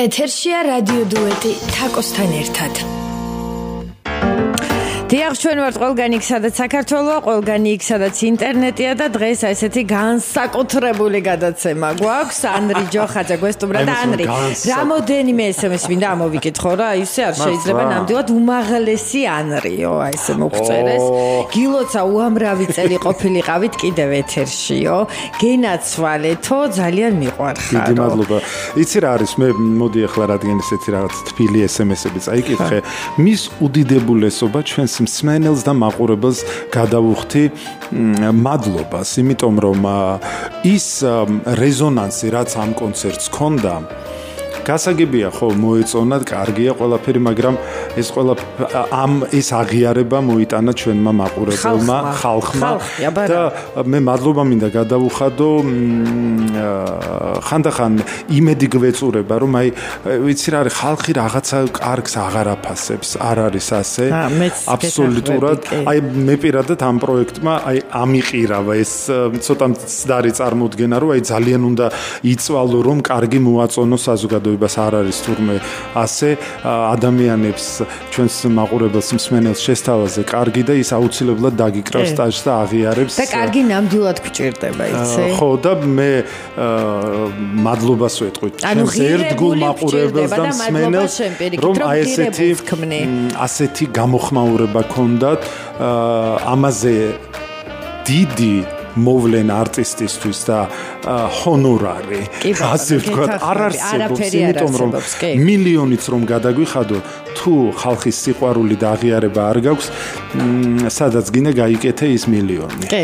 ეთერშია რადიო დუეტი თაკოსთან ერთად. დიახ, ჩვენ ვართ ყველგან იქ, სადაც საქართველოა, ყველგან იქ, სადაც ინტერნეტია და დღეს ესეთი განსაკუთრებული გადაცემა გვაქვს. ანრი ჯოხაძე გვესტუმრა და ანრი, რამოდენიმე ესემეს მინდა ამოვიკითხო რა, ისე არ შეიძლება ნამდვილად უმაღლესი ანრიო, აი ესე მოგწერეს. გილოცა უამრავი წელი ყოფილიყავით კიდევ ეთერშიო. გენაცვალეთო, ძალიან მიყვარხარო. დიდი მადლობა. იცი რა არის, მე მოდი ახლა რადგან ესეთი რაღაც თბილი ესემესები წაიკითხე, მის უდიდებულესობა ჩვენს მსმენელს და მაყურებელს გადავუხდი მადლობას, იმიტომ რომ ის რეზონანსი, რაც ამ კონცერტს ჰქონდა, გასაგებია ხო მოეწონათ, კარგია ყველაფერი, მაგრამ ეს ყველა ამ ეს აღიარება მოიტანა ჩვენმა მაყურებელმა, ხალხმა და მე მადლობა მინდა გადავუხადო. ხანდახან იმედი გვეწურება, რომ აი ვიცი რა არის, ხალხი რაღაცა კარგს აღარ აფასებს, არ არის ასე. აბსოლუტურად. აი მე პირადად ამ პროექტმა აი ამიყირავა ეს ცოტა მცდარი წარმოდგენა, რომ აი ძალიან უნდა იწვალო, რომ კარგი მოაწონო საზოგადოებას. არ არის თურმე ასე ადამიანებს ჩვენს მაყურებელს მსმენელს შესთავაზე კარგი და ის აუცილებლად დაგიკრავს სტაჟს და აღიარებს და კარგი ნამდვილად გვჭირდება იცი ხო და მე მადლობას ვეტყვი ჩვენს ერთგულ მაყურებელს და მსმენელს რომ აი ესეთი ასეთი გამოხმაურება ქონდათ ამაზე დიდი მოვლენა არტისტისთვის და ჰონორარი ასე ვთქვათ არ არსებობს იმიტომ რომ მილიონიც რომ გადაგვიხადო თუ ხალხის სიყვარული და აღიარება არ გაქვს სადაც გინდა გაიკეთე ის მილიონი კი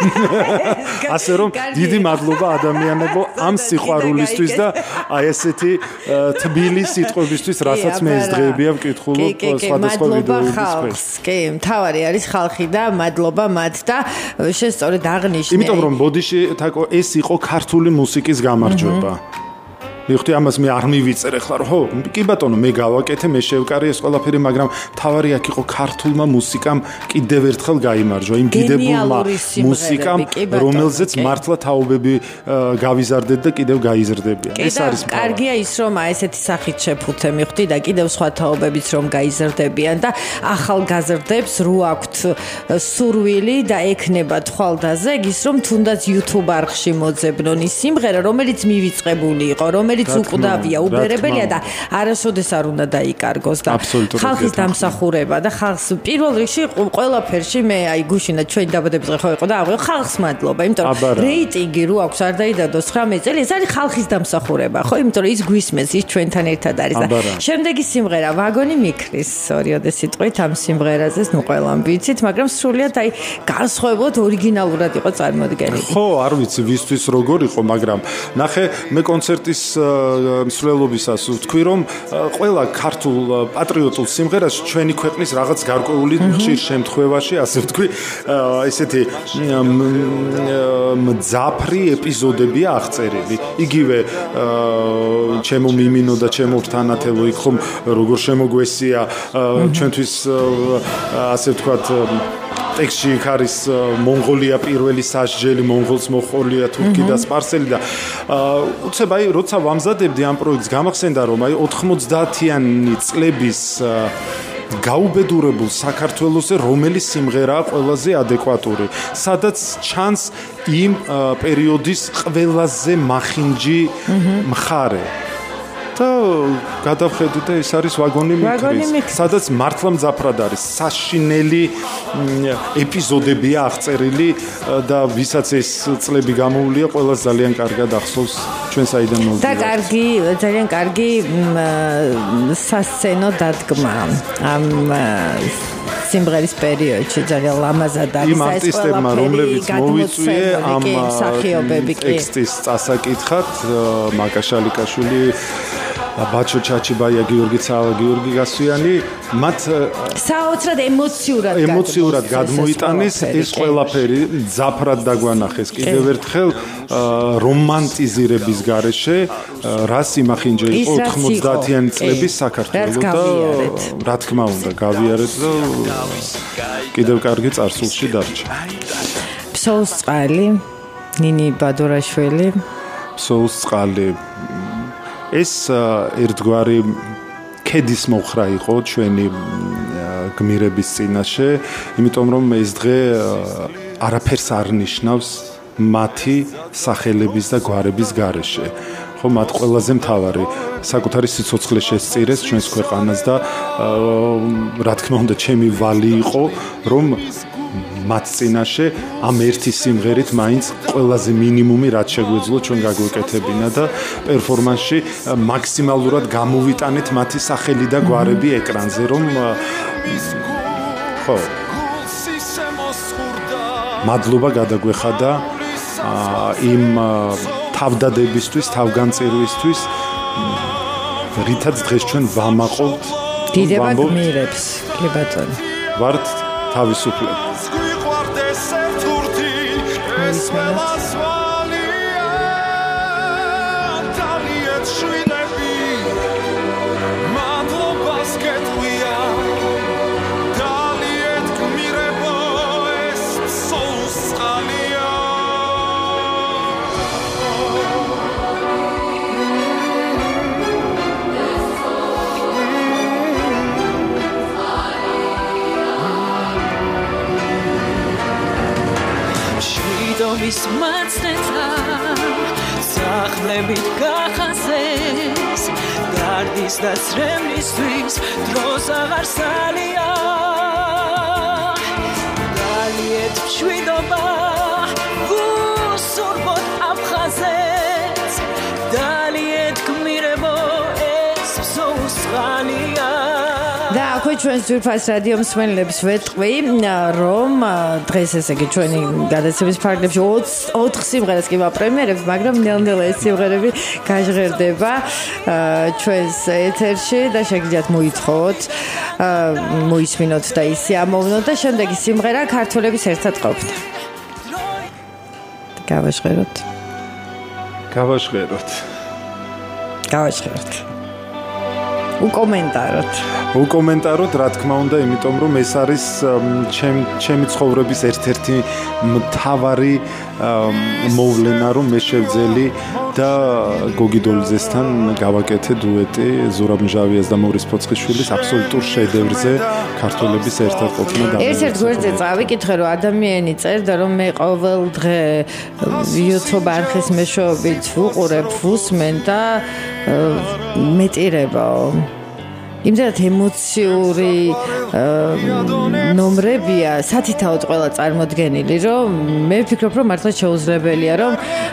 ასე რომ დიდი მადლობა ადამიანებო ამ სიყვარულისთვის და აი ესეთი თბილი სიტყვებისთვის რასაც მე ეს დღეებია ვკითხულობ სხვადასხვა ვიდეოების კი მთავარი არის ხალხი და მადლობა მათ და შესწორედ აღნიშნე იმიტომ რომ ბოდიში ეს იყო ქართული მუსიკის გამარჯვება. მიხდი ამას მე არ მივიწერე ხლა რომ ხო კი ბატონო მე გავაკეთე მე შევკარი ეს ყველაფერი მაგრამ თავარი აქ იყო ქართულმა მუსიკამ კიდევ ერთხელ გაიმარჯვა იმ დიდებულმა მუსიკამ რომელზეც მართლა თაობები გავიზარდეთ და კიდევ გაიზრდებიან ეს არის კარგია ის რომ აი ესეთი სახით შეფუთე მიხდი და კიდევ სხვა თაობებიც რომ გაიზრდებიან და ახალგაზრდებს რო აქვთ სურვილი და ექნება თვალდაზე ის რომ თუნდაც YouTube არხში მოძებნონ ის სიმღერა რომელიც მივიწყებული იყო რომელიც უყდავია, უბერებელია და არასოდეს არ უნდა დაიკარგოს და ხალხის დამსახურება და ხალხს პირველ რიგში ყველაფერში მე აი გუშინა ჩვენი დაბადების დღე ხო იყო და აღვიღო ხალხს მადლობა, იმიტომ რომ რეიტინგი რო აქვს არ დაიდადოს ცხრამეტ წელი, ეს არის ხალხის დამსახურება, ხო, იმიტომ რომ ის გვისმენს, ის ჩვენთან ერთად არის და შემდეგი სიმღერა ვაგონი მიქრის, ორიოდე სიტყვით ამ სიმღერაზე ნუ ყველამ ვიცით, მაგრამ სრულიად აი განსხვავებულად ორიგინალურად იყო წარმოდგენილი. ხო, არ ვიცი ვისთვის როგორ იყო, მაგრამ ნახე მე კონცერტის მსვლელობისას ვთქვი რომ ყველა ქართულ პატრიოტულ სიმღერას ჩვენი ქვეყნის რაღაც გარკვეული ხშირ შემთხვევაში ასე ვთქვი ესეთი მძაფრი ეპიზოდებია აღწერილი იგივე ჩემო მიმინო და ჩემო რთანათელო იქ ხომ როგორ შემოგვესია ჩვენთვის ასე ვთქვათ ტექსტში არის მონღოლია პირველი სასჯელი მონღოლს მოყოლია თურქი და სპარსელი და უცებ აი როცა ვამზადებდი ამ პროექტს გამახსენდა რომ აი ოთხმოცდაათიანი წლების გაუბედურებულ საქართველოსზე რომელი სიმღერაა ყველაზე ადეკვატური სადაც ჩანს იმ პერიოდის ყველაზე მახინჯი მხარე და გადავხედი და ეს არის ვაგონი მიქრის სადაც მართლა მძაფრად არის საშინელი ეპიზოდებია აღწერილი და ვისაც ეს წლები გამოუვლია ყველას ძალიან კარგად ახსოვს ჩვენ საიდან მოვიდა და კარგი ძალიან კარგი სასცენო დადგმა ამ სიმღერის პერიოდში ძალიან ლამაზად არის იმ არტისტებმა რომლებიც მოვიწვიე ამ ტექსტის წასაკითხად მაკაშალიკაშვილი ბაჩო ჩაჩიბაია გიორგი ცალა გიორგი გასვიანი მათ საოცრად ემოციურად ემოციურად გადმოიტანეს ეს ყველაფერი ძაფრად დაგვანახეს კიდევ ერთხელ რომანტიზირების გარეშე რას იმახინჯე იყო ოთხმოცდაათიანი წლების საქართველო და რა თქმა უნდა გავიარეთ და კიდევ კარგი წარსულში დარჩა ფსოუს წყალი ნინი ბადურაშვილი ფსოუს წყალი ეს ერთგვარი ქედის მოხრა იყო ჩვენი გმირების წინაშე, იმიტომ რომ ეს დღე არაფერს არ ნიშნავს მათი სახელების და გვარების გარეშე. ხო, მათ ყველაზე მთავარი საკუთარი სიცოცხლე შესწირეს ჩვენს ქვეყანას და რა თქმა უნდა, ჩემი ვალი იყო, რომ მათ წინაშე ამ ერთი სიმღერით მაინც ყველაზე მინიმუმი რაც შეგვეძლო ჩვენ გაგვეკეთებინა და პერფორმანსში მაქსიმალურად გამოვიტანეთ მათი სახელი და გვარები ეკრანზე, რომ ხო მადლობა გადაგვეხადა იმ თავდადებისთვის, თავგანწირვისთვის, რითაც დღეს ჩვენ ვამაყობთ დიდება გმირებს, კი ბატონო. ვართ თავისუფლები. ის მაცნეთა სახლებით გახაზეს გარდის და ცრემლისთვის დროს აღარ სალია დალიეთ მშვიდობა გუსურბოთ აფხაზეთ დალიეთ გმირებო ეს მსოუსხალია და აქვე ჩვენს ძვირფას რადიო მსმენელებს ვეთყვი, რომ დღეს ესე იგი ჩვენი გადაცემის ფარგლებში ოთხ სიმღერას კი ვაპრემიერებთ, მაგრამ ნელ-ნელა ეს სიმღერები გაჟღერდება ჩვენს ეთერში და შეგიძლიათ მოითხოვოთ, მოისმინოთ და ისე ამოვნოთ და შემდეგი სიმღერა ქართველების ერთად ყოფნა. გავაჟღეროთ. გავაჟღეროთ. გავაჟღეროთ. უკომენტაროთ. უკომენტაროთ, რა თქმა უნდა, იმიტომ რომ ეს არის ჩემი ცხოვრების ერთ-ერთი მთავარი მოვლენა, რომ მე შევძელი და გოგი დოლიძესთან გავაკეთე დუეტი ზურაბ მჟავიას და მორის ფოცხიშვილის აბსოლუტურ შედევრზე ქართველების ერთად ყოფნა და ერთ-ერთ გვერდზე წავიკითხე, რომ ადამიანი წერდა, რომ მე ყოველ დღე YouTube არხის მეშვეობით ვუყურებ, ვუსმენ და მეტირებაო. იმდენად ემოციური ნომრებია, სათითაოდ ყველა წარმოდგენილი, რომ მე ვფიქრობ, რომ მართლა შეუძლებელია, რომ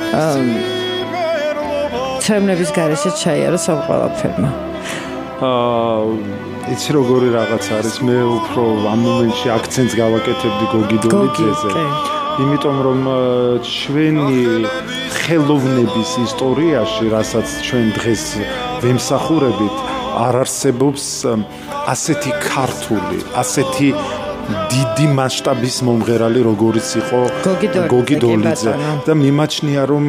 ცრემლების გარეშე ჩაიაროს ამ ყველაფერმა. აა, იცი როგორი რაღაც არის, მე უფრო ამ მომენტში აქცენტს გავაკეთებდი გოგი დოლიძეზე. იმიტომ რომ ჩვენი ხელოვნების ისტორიაში, რასაც ჩვენ დღეს ვემსახურებით, არ არსებობს ასეთი ქართული, ასეთი დიდი მასშტაბის მომღერალი, როგორიც იყო გოგი დოლიძე და მიმაჩნია, რომ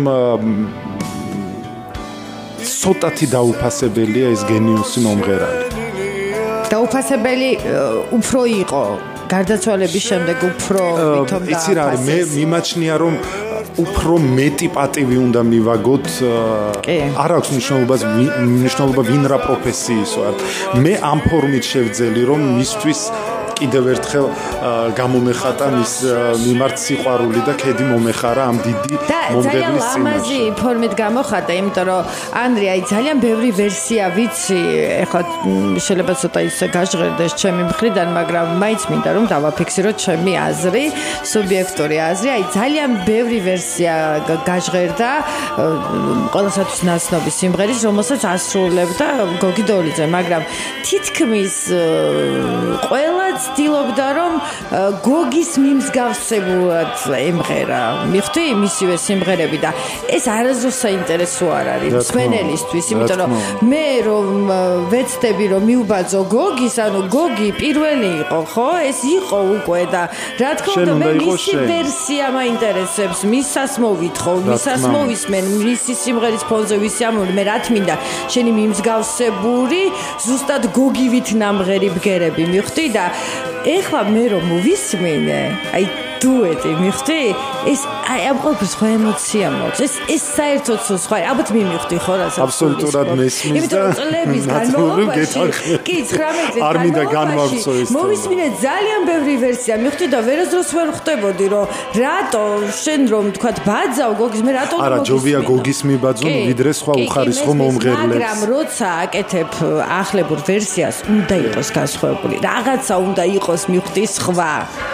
ცოტათი დაუფასებელია ეს გენიოსი მომღერალი. დაუფასებელი უფრო იყო გარდაცვალების შემდეგ უფრო ვითომ და იცი რა არის, მე მიმაჩნია, რომ უფრო მეტი პატივი უნდა მივაგოთ. არ აქვს მნიშვნელობას მნიშვნელობა ვინ რა პროფესიის ვარ. მე ამ ფორმით შევძელი, რომ მისთვის კიდევ ერთხელ გამომეხატა მის მიმართ სიყვარული და ქედი მომეხარა ამ დიდი მომღერლის წინაშე. და ლამაზი ფორმით გამოხატა, იმიტომ რომ ანდრია აი ძალიან ბევრი ვერსია ვიცი, ეხლა შეიძლება ცოტა ისე გაჟღერდეს ჩემი მხრიდან, მაგრამ მაინც მინდა რომ დავაფიქსიროთ ჩემი აზრი, სუბიექტური აზრი. აი ძალიან ბევრი ვერსია გაჟღერდა ყველასათვის ნაცნობი სიმღერის, რომელსაც ასრულებდა გოგი დოლიძე, მაგრამ თითქმის ყველა ცდილობდა, რომ გოგის მიმსგავსებულად ემღერა. მიხვდი მისივე სიმღერები და ეს არასდროს საინტერესო არ არის მსმენელისთვის, იმიტომ რომ მე რომ ვეცდები რომ მიუბაძო გოგის, ანუ გოგი პირველი იყო, ხო? ეს იყო უკვე და რა თქმა უნდა მე მისი ვერსია მაინტერესებს, მისას მოვითხოვ, მისას მოვისმენ, მისი სიმღერის ფონზე ვისი ამოვლი, მე რა თმინდა, შენი მიმსგავსებული ზუსტად გოგივით ნამღერი ბგერები, მიხვდი და ეხლა მე რომ მოვისმინე, აი დუეტი მიხდი ეს აი ამ ყველაფერს ხო ემოცია მოაქვს ეს ეს საერთოდ სხვა ალბათ მიმიხდი ხო რასაც აბსოლუტურად მესმის და წლების განმავლობაში კი ცხრამეტი არ მინდა განვავრცო ეს მოვისმინე ძალიან ბევრი ვერსია მიხდი და ვერასდროს ვერ ხვდებოდი რომ რატო შენ რომ თქვა ბაძავ გოგის მე რატო არა ჯობია გოგის მიბაძო ვიდრე სხვა უხარისხო მომღერლებს მაგრამ როცა აკეთებ ახლებურ ვერსიას უნდა იყოს განსხვავებული რაღაცა უნდა იყოს მიხდი სხვა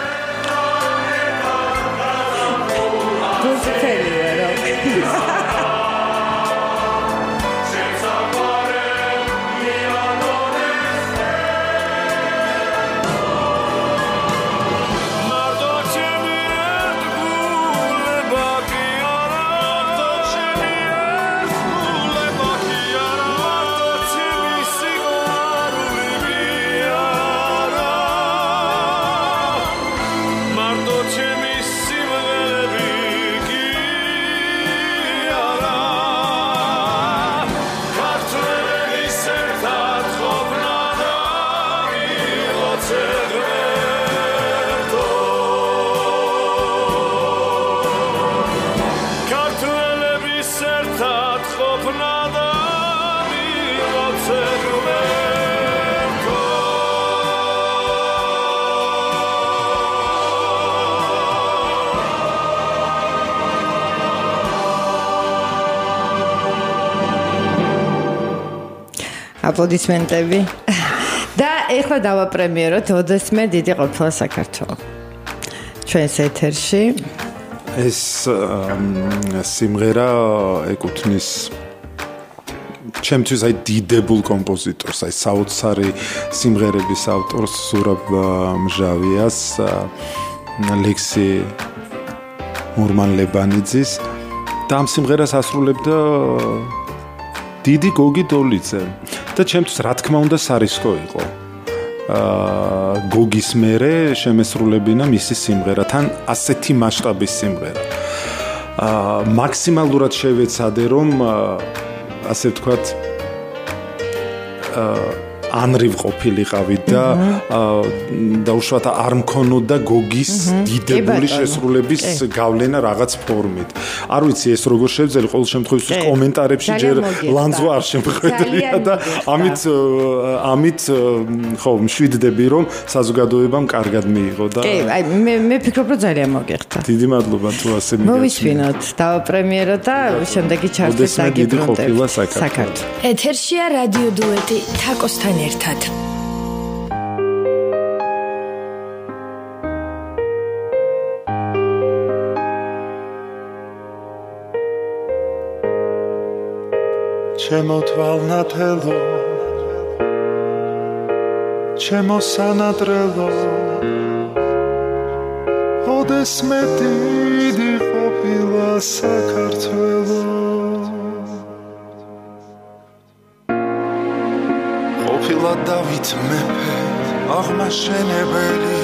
აპლოდისმენტები და ეხლა დავაპრემიეროთ ოდესმე დიდი ყოფილა საქართველო ჩვენს ეთერში ეს სიმღერა ეკუთვნის ჩემთვის აი დიდებულ კომპოზიტორს აი საოცარი სიმღერების ავტორს ზურაბ მჟავიას ლექსი მურმან-ლებანიძის და ამ სიმღერას ასრულებდა დიდი გოგი დოლიძე და ჩემთვის რა თქმა უნდა სარისკო იყო აა გოგის მერე შემესრულებინა მისი სიმღერა თან ასეთი მასშტაბის სიმღერა აა მაქსიმალურად შევეცადე რომ ასე ვთქვათ აა ანრივ ყოფილიყავი და დაუშვათ არ მქონოდა გოგის დიდებული შესრულების გავლენა რაღაც ფორმით. არ ვიცი ეს როგორ შევძელი ყოველ შემთხვევაში კომენტარებში ჯერ ლანძვა არ შემხედრია და ამით ამით ხო მშვიდდები რომ საზოგადოებამ კარგად მიიღო და კი აი მე მე ფიქრობ რომ ძალიან მოგეხდა. დიდი მადლობა თუ ასე მიგეცნო. მოვისმინოთ დავაპრემიერო და შემდეგი ჩართვით დაგიბრუნდებით საქართველოს. ეთერშია რადიო დუეტი თაკოსთან ერთად. ჩემო თვალნათელო ჩემო სანადრელო ოდესმე დიდი ყოფილა საქართველო ყოფილა დავით მეფე აღმაშენებელი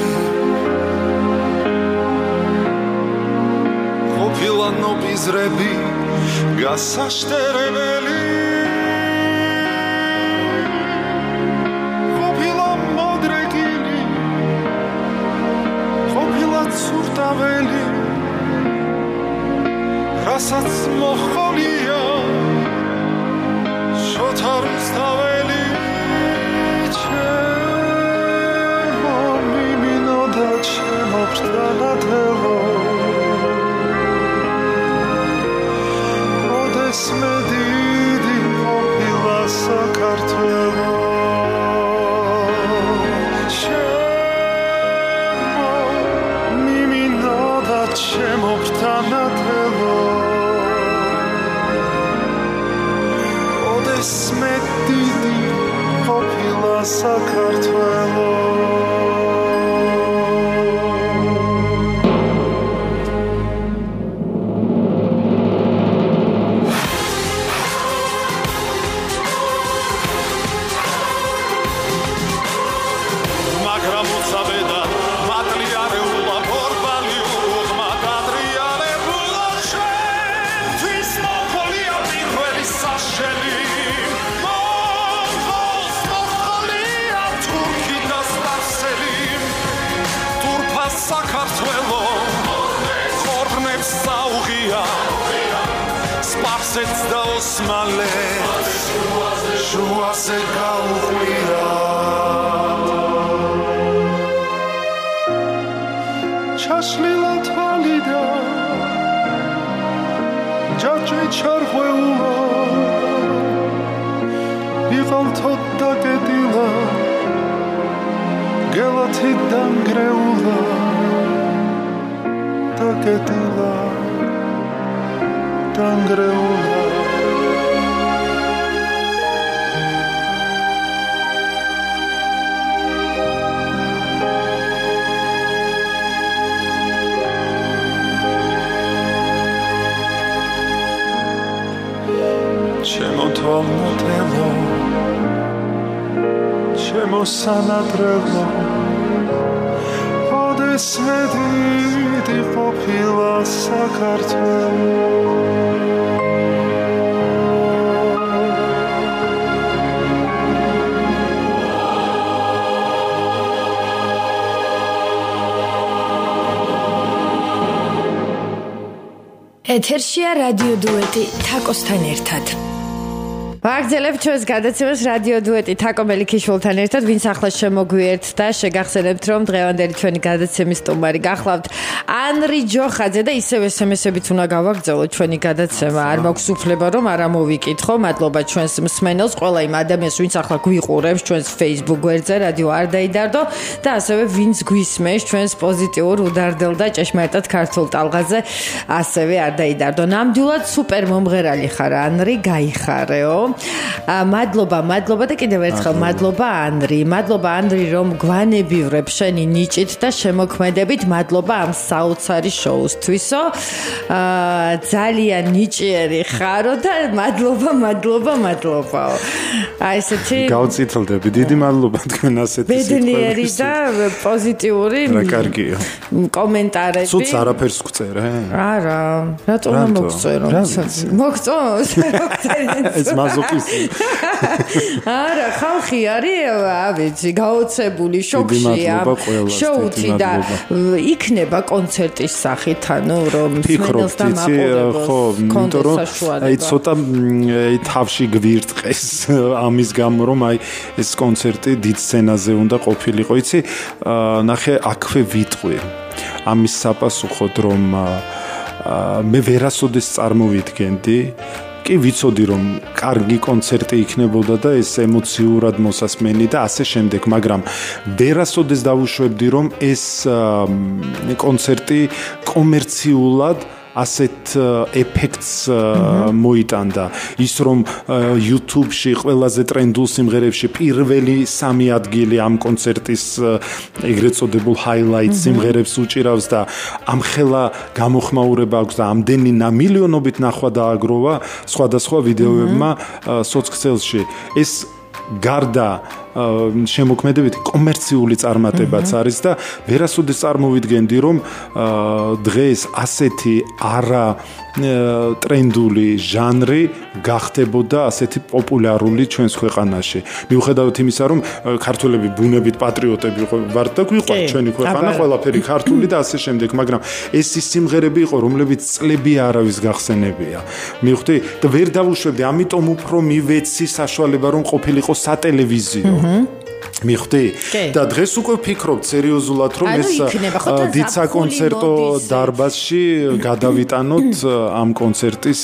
ყოფილა ნოპიზრები გასაშტერებელი სურტაველი რასაც მოხოლია შოთა რუსთაველი ჩემო მიმინო და ჩემო ფრთანათელო ოდესმე დიდი ყოფილა საქართველო ჩემო ფრთანათელო ოდესმე დიდი ყოფილა საქართველო მაგრამ უცაბედა მატრიარეულა სპარსეთს და ოსმალეთს შუაზე გაუყვირა ჩაშლილა თვალიდა ჯაჭვი ჩარღვეულა იყალთოდ დაკეტილა გელათი დამგრეულა დაკეტილა დამგრეულა ჩემო თვალმოდელო ჩემო სანადრელო ოდესმე დიდი ყოფილა საქართველო ეთერშია რადიო დუეტი თაკოსთან ერთად. ვაგრძელებთ ჩვენს გადაცემას რადიო დუეტი თაკო მელიქიშვილთან ერთად, ვინც ახლა შემოგვიერთდა და შეგახსენებთ, რომ დღევანდელი ჩვენი გადაცემის სტუმარი გახლავთ ანრი ჯოხაძე და ისევ ეს em es-ებით უნდა გავაგრძელოთ ჩვენი გადაცემა. არ მაქვს უფლება რომ არ ამოვიკითხო. მადლობა ჩვენს მსმენელს, ყველა იმ ადამიანს, ვინც ახლა გვიყურებს ჩვენს Facebook გვერდზე რადიო არ დაიდარდო და ასევე ვინც გვისმენს ჩვენს პოზიტიურ, უდარდელ და ჭეშმარიტად ქართულ ტალღაზე, ასევე არ დაიდარდო. ნამდვილად სუპერ მომღერალი ხარ ანრი, გაიხარეო. მადლობა, მადლობა და კიდევ ერთხელ მადლობა ანრი. მადლობა ანრი, რომ გვანებივრებ შენი ნიჭით და შემოქმედებით. მადლობა ამ საოცარი შოუსთვისო. ძალიან ნიჭიერი ხარო და მადლობა, მადლობა, მადლობაო. აი ესეთი გავწითლდები. დიდი მადლობა თქვენ ასეთი ბედნიერი და პოზიტიური რა კარგია. კომენტარები. სულს არაფერს გწერე? არა, რატომ მოგწერო? მოგწონს? ეს მაზოქის არა, ხალხი არის, ავიცი, გაოცებული შოქში ამ შოუთი და იქნება კონცერტის სახით, ანუ რომ მსმენელს და მაყურებელს ხო, იმიტომ რომ აი ცოტა აი თავში გვირტყეს ამის გამო რომ აი ეს კონცერტი დიდ სცენაზე უნდა ყოფილიყო, იცი, ნახე აქვე ვიტყვი ამის საპასუხოდ რომ მე ვერასოდეს წარმოვიდგენდი კი ვიცოდი რომ კარგი კონცერტი იქნებოდა და ეს ემოციურად მოსასმენი და ასე შემდეგ, მაგრამ ვერასოდეს დავუშვებდი რომ ეს კონცერტი კომერციულად ასეთ ეფექტს მოიტანდა. ის რომ YouTube-ში ყველაზე ტრენდულ სიმღერებში პირველი სამი ადგილი ამ კონცერტის ეგრეთ წოდებულ highlights სიმღერებს უჭირავს და ამხელა გამოხმაურება აქვს და ამდენი მილიონობით ნახვა დააგროვა სხვადასხვა ვიდეოებმა სოცქსელში. ეს გარდა შემოქმედებით კომერციული წარმატებაც არის და ვერასოდეს წარმოვიდგენდი რომ დღეს ასეთი არა ტრენდული ჟანრი გახდებოდა ასეთი პოპულარული ჩვენს ქვეყანაში. მიუხედავად იმისა რომ ქართველები ბუნებით პატრიოტები ვართ და გვიყვართ ჩვენი ქვეყანა, ყველაფერი ქართული და ასე შემდეგ, მაგრამ ეს ის სიმღერები იყო რომლებიც წლები არავის გახსენებია. მივხვდი და ვერ დავუშვებდი, ამიტომ უფრო მივეცი საშუალება რომ ყოფილიყო სატელევიზიო. მიხვდი და დღეს უკვე ვფიქრობ სერიოზულად რომ ეს დიდ საკონცერტო დარბაზში გადავიტანოთ ამ კონცერტის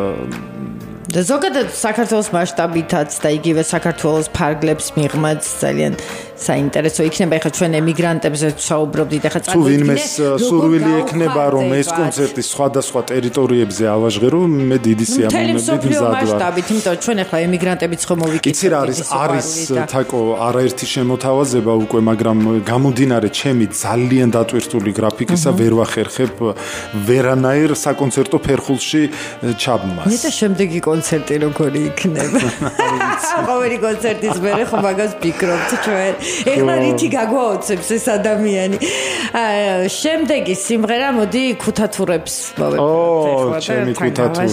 და ზოგადად საქართველოს მასშტაბითაც და იგივე საქართველოს ფარგლებს მიღმაც ძალიან საინტერესო იქნება. ეხლა ჩვენ ემიგრანტებზე ვსაუბრობდით, ეხლა თუ ვინმეს სურვილი ექნება რომ ეს კონცერტი სხვადასხვა ტერიტორიებზე ავაჟღერო, მე დიდი სიამოვნებით მზად ვარ. მასშტაბით, იმიტომ რომ ჩვენ ეხლა ემიგრანტებიც ხომ მოვიკითხეთ. იცი რა არის, არის თაკო არაერთი შემოთავაზება უკვე, მაგრამ გამომდინარე ჩემი ძალიან დატვირთული გრაფიკისა ვერ ვახერხებ ვერანაირ საკონცერტო ფერხულში ჩაბმას. მე და შემდეგი კონცერტი როგორი იქნება? ყოველი კონცერტის მერე ხომ მაგას ვფიქრობთ ჩვენ. ეხლა რითი გაგვაოცებს ეს ადამიანი. შემდეგი სიმღერა მოდი ქუთათურებს მოვეფერხოთ. ო, ჩემი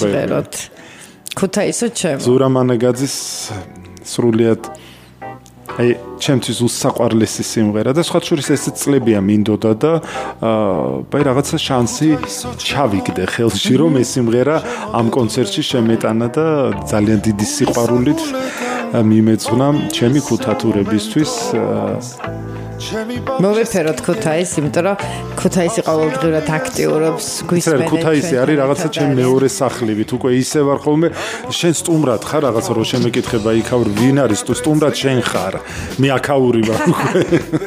ქუთათურები. ქუთაისო ჩემო. ზურა მანაგაძის სრულიად აი ჩემთვის უსაყვარლესი სიმღერა და სხვა შორის ეს წლებია მინდოდა და აი რაღაცა შანსი ჩავიგდე ხელში რომ ეს სიმღერა ამ კონცერტში შემეტანა და ძალიან დიდი სიყვარულით მიმეძღვნა ჩემი ქუთათურებისთვის მოვეფეროთ ქუთაისი, იმიტომ რომ ქუთაისი ყოველდღიურად აქტიურობს გვისმენთ. ქუთაისი არის რაღაცა ჩემი მეორე სახლივით, უკვე ისე ვარ ხოლმე შენ სტუმრად ხარ, რაღაცა რო შემეკითხება იქაურ ვინ არის, თუ სტუმრად შენ ხარ. მე აქაური ვარ უკვე.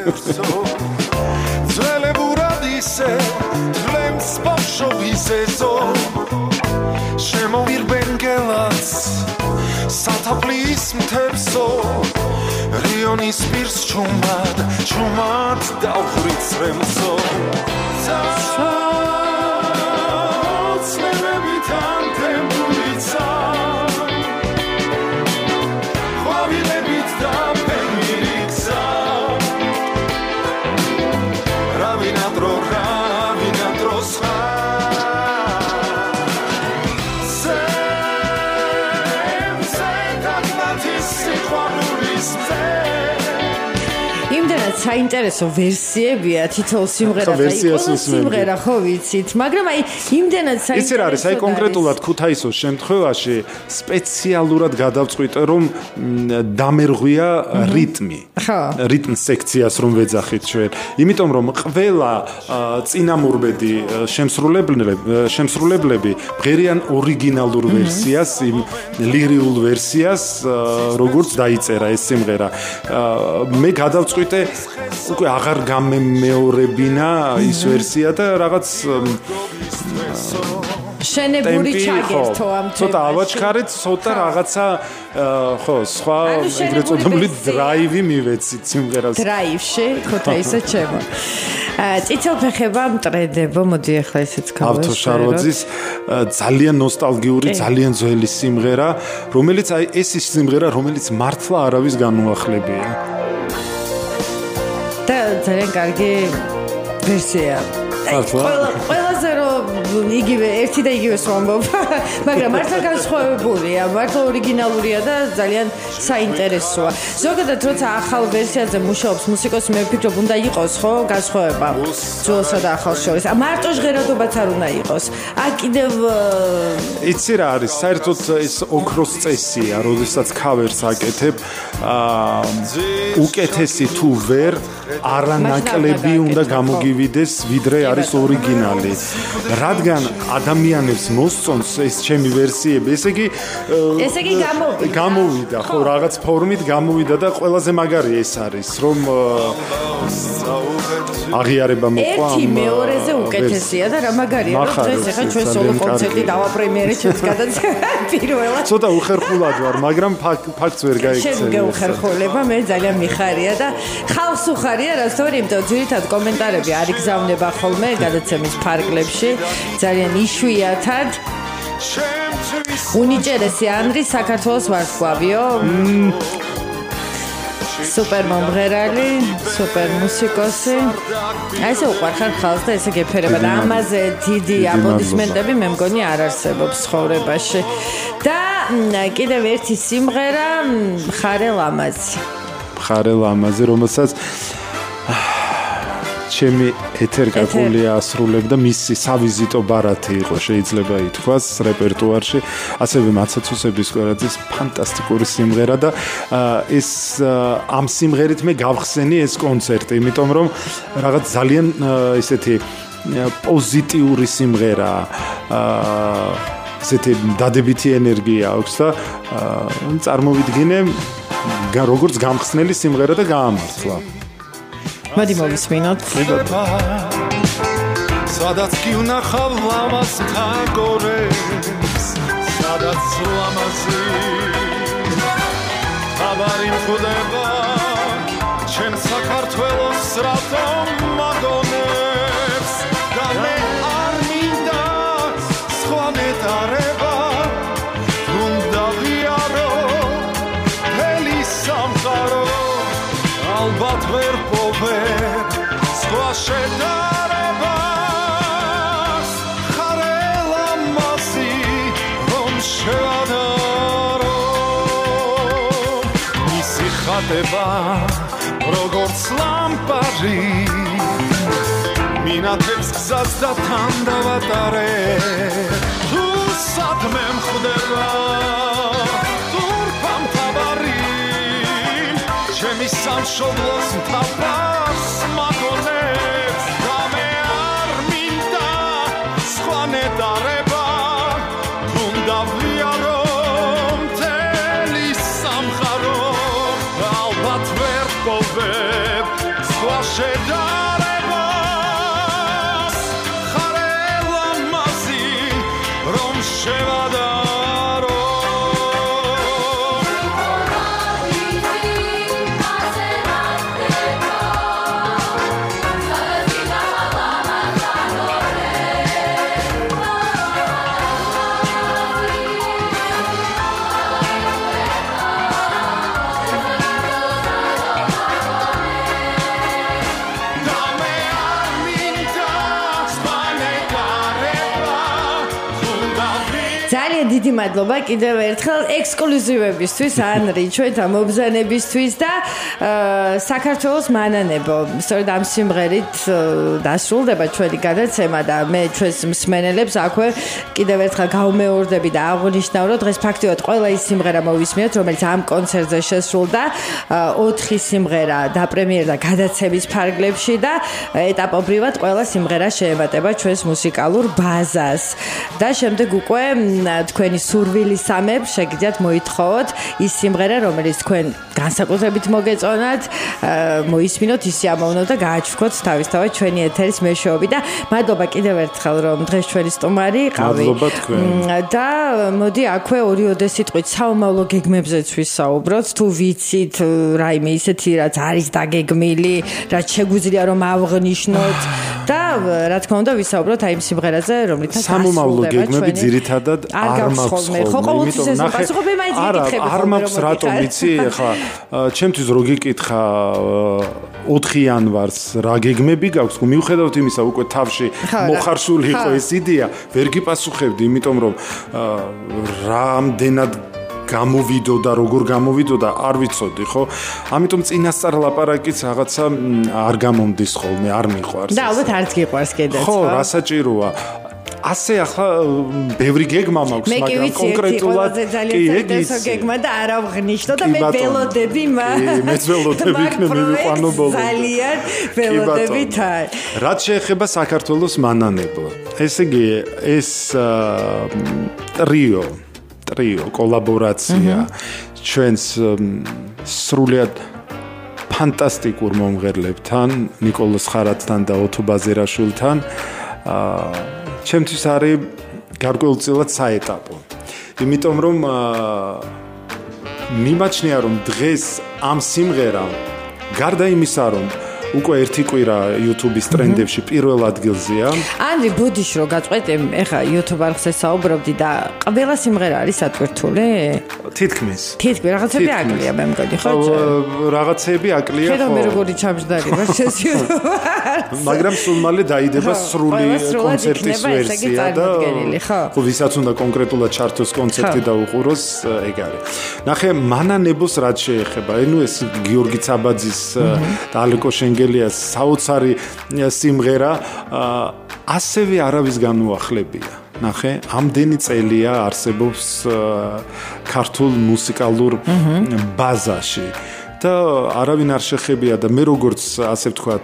ძველებურად ისე თლემს ბავშვობის ეზო შემოვირბენ გელაც სათაფლის მთებსო რიონის პირს ჩუმად ჩუმად დავხრით წრემსო ცნებებით ანთემდურიცა ყვავილებით და ფერმირიცა რა ვინადრო რა ვინადრო სხვა იმდენად საინტერესო ვერსიებია თითოეულ სიმღერას, აი ყველა სიმღერა ხო ვიცით, მაგრამ აი იმდენად საინტერესო. იცი რა არის, აი კონკრეტულად ქუთაისოს შემთხვევაში სპეციალურად გადავწყვიტე რომ დამერღვია რიტმი. ხო. რიტმ სექციას რომ ვეძახით ჩვენ. იმიტომ რომ ყველა წინამორბედი შემსრულებლები შემსრულებლები ღერიან ორიგინალურ ვერსიას, იმ ლირიულ ვერსიას, როგორც დაიწერა ეს სიმღერა. მე გადავწყვიტე უკვე აღარ გამემეორებინა ის ვერსია და რაღაც შენებური ჩაგერთო ამ თემაში. ცოტა ავაჩქარეთ, ცოტა რაღაცა ხო, სხვა ეგრეთ წოდებული დრაივი მივეცით სიმღერას. დრაივში, ქუთაისა ჩემო. წითელფეხება მტრედებო, მოდი ახლა ესეც გავესვერო. ავთო შარვაძის ძალიან ნოსტალგიური, ძალიან ძველი სიმღერა, რომელიც აი ეს ის სიმღერა, რომელიც მართლა არავის განუახლებია. და ძალიან კარგი ვერსია. ყველა ყველაზე რომ იგივე ერთი და იგივე ვამბობ, მაგრამ მართლა განსხვავებულია, მართლა ორიგინალურია და ძალიან საინტერესოა. ზოგადად როცა ახალ ვერსიაზე მუშაობს მუსიკოსი, მე ვფიქრობ, უნდა იყოს ხო განსხვავება ძველსა და ახალს შორის. მარტო ჟღერადობაც არ უნდა იყოს. აქ კიდევ იცი რა არის, საერთოდ ეს ოქროს წესია, როდესაც ქავერს აკეთებ, აა უკეთესი თუ ვერ არანაკლები უნდა გამოგივიდეს, ვიდრე არის ორიგინალი. რადგან ადამიანებს მოსწონს ეს ჩემი ვერსიები, ესე იგი ესე იგი გამოვიდა. გამოვიდა, ხო, რაღაც ფორმით გამოვიდა და ყველაზე მაგარი ეს არის, რომ აღიარება მოყვა. ერთი მეორეზე უკეთესია და რა მაგარია, რომ დღეს ახლა ჩვენ სოლო კონცერტი დავაპრემიერე ჩვენს გადაცემა პირველად. ცოტა უხერხულად ვარ, მაგრამ ფაქტს ვერ გაიქცევი. შენ გეუხერხულება, მე ძალიან მიხარია და ხალხს უხარია, რასთორე, იმიტომ ძირითად კომენტარები არ იგზავნება ხოლმე გადაცემის ფარგლებში, ძალიან იშვიათად. უნიჭერესი ანრი საქართველოს ვარსკვლავიო. სუპერ მომღერალი, სუპერ მუსიკოსი. აი ესე უყვარხარ ხალხს და ესე გეფერება და ამაზე დიდი აპლოდისმენტები მე მგონი არ არსებობს ცხოვრებაში. და კიდევ ერთი სიმღერა ხარე ლამაზი. ხარე ლამაზი, რომელსაც ჩემი ეთერგაკული ასრულებდა მისი სავიზიტო ბარათი იყო, შეიძლება ითქვას რეპერტუარში, ასევე მაცაცუსების კვერაძის ფანტასტიკური სიმღერა და ეს ამ სიმღერით მე გავხსენი ეს კონცერტი, იმიტომ რომ რაღაც ძალიან ესეთი პოზიტიური სიმღერა, ესეთი დადებითი ენერგია აქვს და წარმოვიდგინე როგორც გამხსნელი სიმღერა და გაამართლა. მოდი მოვისმინოთ. სადაც კი ვნახავ ლამაზ თაგორებს, სადაც ლამაზი ხაბარი მხვდება, ჩემ საქართველოს რატომ მაგონებს და მე არ მინდა სხვა ნეტარება, უნდა ვიარო მთელი სამყარო, ალბათ ვერ პოვებ სხვა შედარებას, ხარე ლამაზი რომ შევადარო, მისი ხარ ემხატება როგორც ლამპარი მინათებს გზას და თან დავატარე თუ სადმე მხვდება თურფა მთავარი ჩემი სამშობლოს მთავარს მაგონებს და მე არ მინდა სხვა ნეტარება უნდა ვიარო მთელი სამყარო ალბათ ვერ პოვებ სხვა შედარებას ხარ ელამაზი რომ შევადარო დიდი მადლობა კიდევ ერთხელ ექსკლუზივებისთვის ანრი ჩვენთან მობრძანებისთვის და საქართველოს მანანებო სწორედ ამ სიმღერით დასრულდება ჩვენი გადაცემა და მე ჩვენს მსმენელებს აქვე კიდევ ერთხელ გავმეორდები და აღვნიშნავ რომ დღეს ფაქტიურად ყველა ის სიმღერა მოვისმინეთ რომელიც ამ კონცერტზე შესრულდა ოთხი სიმღერა დაპრემიერდა გადაცემის ფარგლებში და ეტაპობრივად ყველა სიმღერა შეემატება ჩვენს მუსიკალურ ბაზას და შემდეგ უკვე თქვენი სურვილის სამებს შეგიძლიათ მოითხოვოთ ის სიმღერა რომელიც თქვენ განსაკუთრებით მოგეწონათ მოისმინოთ ისი ამოვნოთ და გააჩვქოთ თავისთავად ჩვენი ეთერის მეშვეობით და მადლობა კიდევ ერთხელ რომ დღეს ჩვენი სტუმარი ყავი და მოდი აქვე ორიოდე სიტყვით საომავლო გეგმებზეც ვისაუბროთ თუ ვიცით რაიმე ისეთი რაც არის დაგეგმილი რაც შეგვიძლია რომ ავღნიშნოთ და რა თქმა უნდა ვისაუბროთ აი იმ სიმღერაზე რომლითაც საომავლო გეგმები ძირითადად არ მაქვს ხოლმე იმიტომ ნახე არა არ მაქვს რატომ იცი ხა ჩემთვის რო გიკითხა ოთხი იანვარს რა გეგმები გაქვს მიუხედავად იმისა უკვე თავში მოხარშული იყო ეს იდეა ვერ გიპასუხებდი იმიტომ რომ რამდენად გამოვიდო და როგორ გამოვიდო და არ ვიცოდი ხო ამიტომ წინასწარ ლაპარაკიც რაღაცა არ გამომდის ხოლმე არ მიყვარს და ალბათ არც გიყვარს კიდეც ხო რა საჭიროა ასე ახლა ბევრი გეგმა მაქვს მაგრამ კონკრეტულად კი ეგეც გეგმა და არ ავღნიშნო და მე ველოდები მაგრამ მე ველოდები იქნე მივიყვანო ბოლომდე ძალიან ველოდები თან რაც შეეხება საქართველოს მანანებო ესე იგი ეს ტრიო ტრიო კოლაბორაცია ჩვენს სრულიად ფანტასტიკურ მომღერლებთან ნიკოლოზ ხარაძთან და ოთო ბაზერაშვილთან ჩემთვის არის გარკვეულწილად საეტაპო. იმიტომ რომ მიმაჩნია რომ დღეს ამ სიმღერამ გარდა იმისა რომ უკვე ერთი კვირა YouTube-ის ტრენდებში პირველ ადგილზეა. ანდრი ბოდიში რო გაწყვეტე, ეხა YouTube არხზე საუბრობდი და ყველა სიმღერა არის სატვირთული? თითქმის. თითქმის რაღაცები აკლია მე მგონი, ხო? რაღაცები აკლია, ხო. ხედავ მე როგორი ჩამჯდარი ვარ შეს YouTube-ს. მაგრამ სულ მალე დაიდება სრული კონცერტის ვერსია და ხო, ვისაც უნდა კონკრეტულად ჩართოს კონცერტი და უყუროს, ეგ არის. ნახე, მანანებოს რაც შეეხება, ანუ ეს გიორგი ცაბაძის და ალეკო შენგელიას საოცარი სიმღერა ასევე არავის განუახლებია. ნახე, ამდენი წელია არსებობს ქართულ მუსიკალურ ბაზაში და არავინ არ შეხებია და მე როგორც ასე ვთქვათ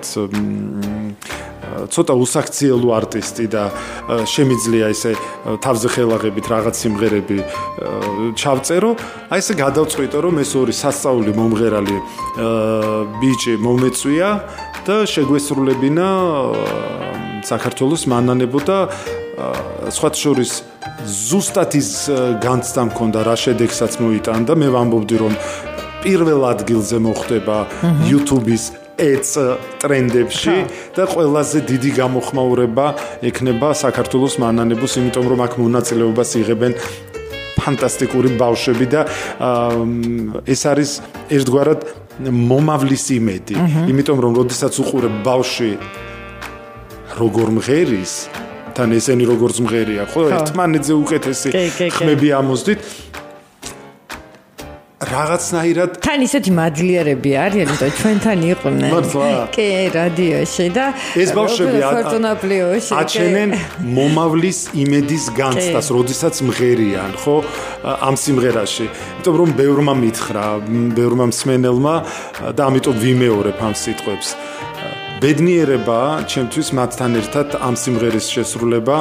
ცოტა უსაქციელო არტისტი და შემიძლია ესე თავზე ხელაღებით რაღაც სიმღერები ჩავწერო, აი ესე გადავწყვიტო რომ ეს ორი სასწაული მომღერალი ბიჭი მომეწვია და შეგვესრულებინა საქართველოს მანანებო და სხვათა შორის ზუსტად ის განცდა მქონდა რა შედეგსაც მოიტანდა მე ვამბობდი რომ პირველ ადგილზე მოხდება YouTube-ის ეც ტრენდებში და ყველაზე დიდი გამოხმაურება ექნება საქართველოს მანანებოს, იმიტომ რომ აქ მონაწილეობას იღებენ ფანტასტიკური ბავშვები და ეს არის ერთგვარად მომავლის იმედი, იმიტომ რომ როდესაც უყურებ ბავშვი როგორ მღერის თან ესენი როგორც მღერია, ხო, ერთმანეთზე უკეთესი ხმები ამოსდით რაღაცნაირად თან ისეთი მადლიერები არიან, იმიტომ ჩვენთან იყვნენ. კი, რადიოში და ეს ბავშვები აჩენენ მომავლის იმედის განცდას, როდესაც მღერიან, ხო, ამ სიმღერაში. იმიტომ რომ ბევრმა მითხრა, ბევრმა მსმენელმა და ამიტომ ვიმეორებ ამ სიტყვებს. ბედნიერება ჩემთვის მათთან ერთად ამ სიმღერის შესრულება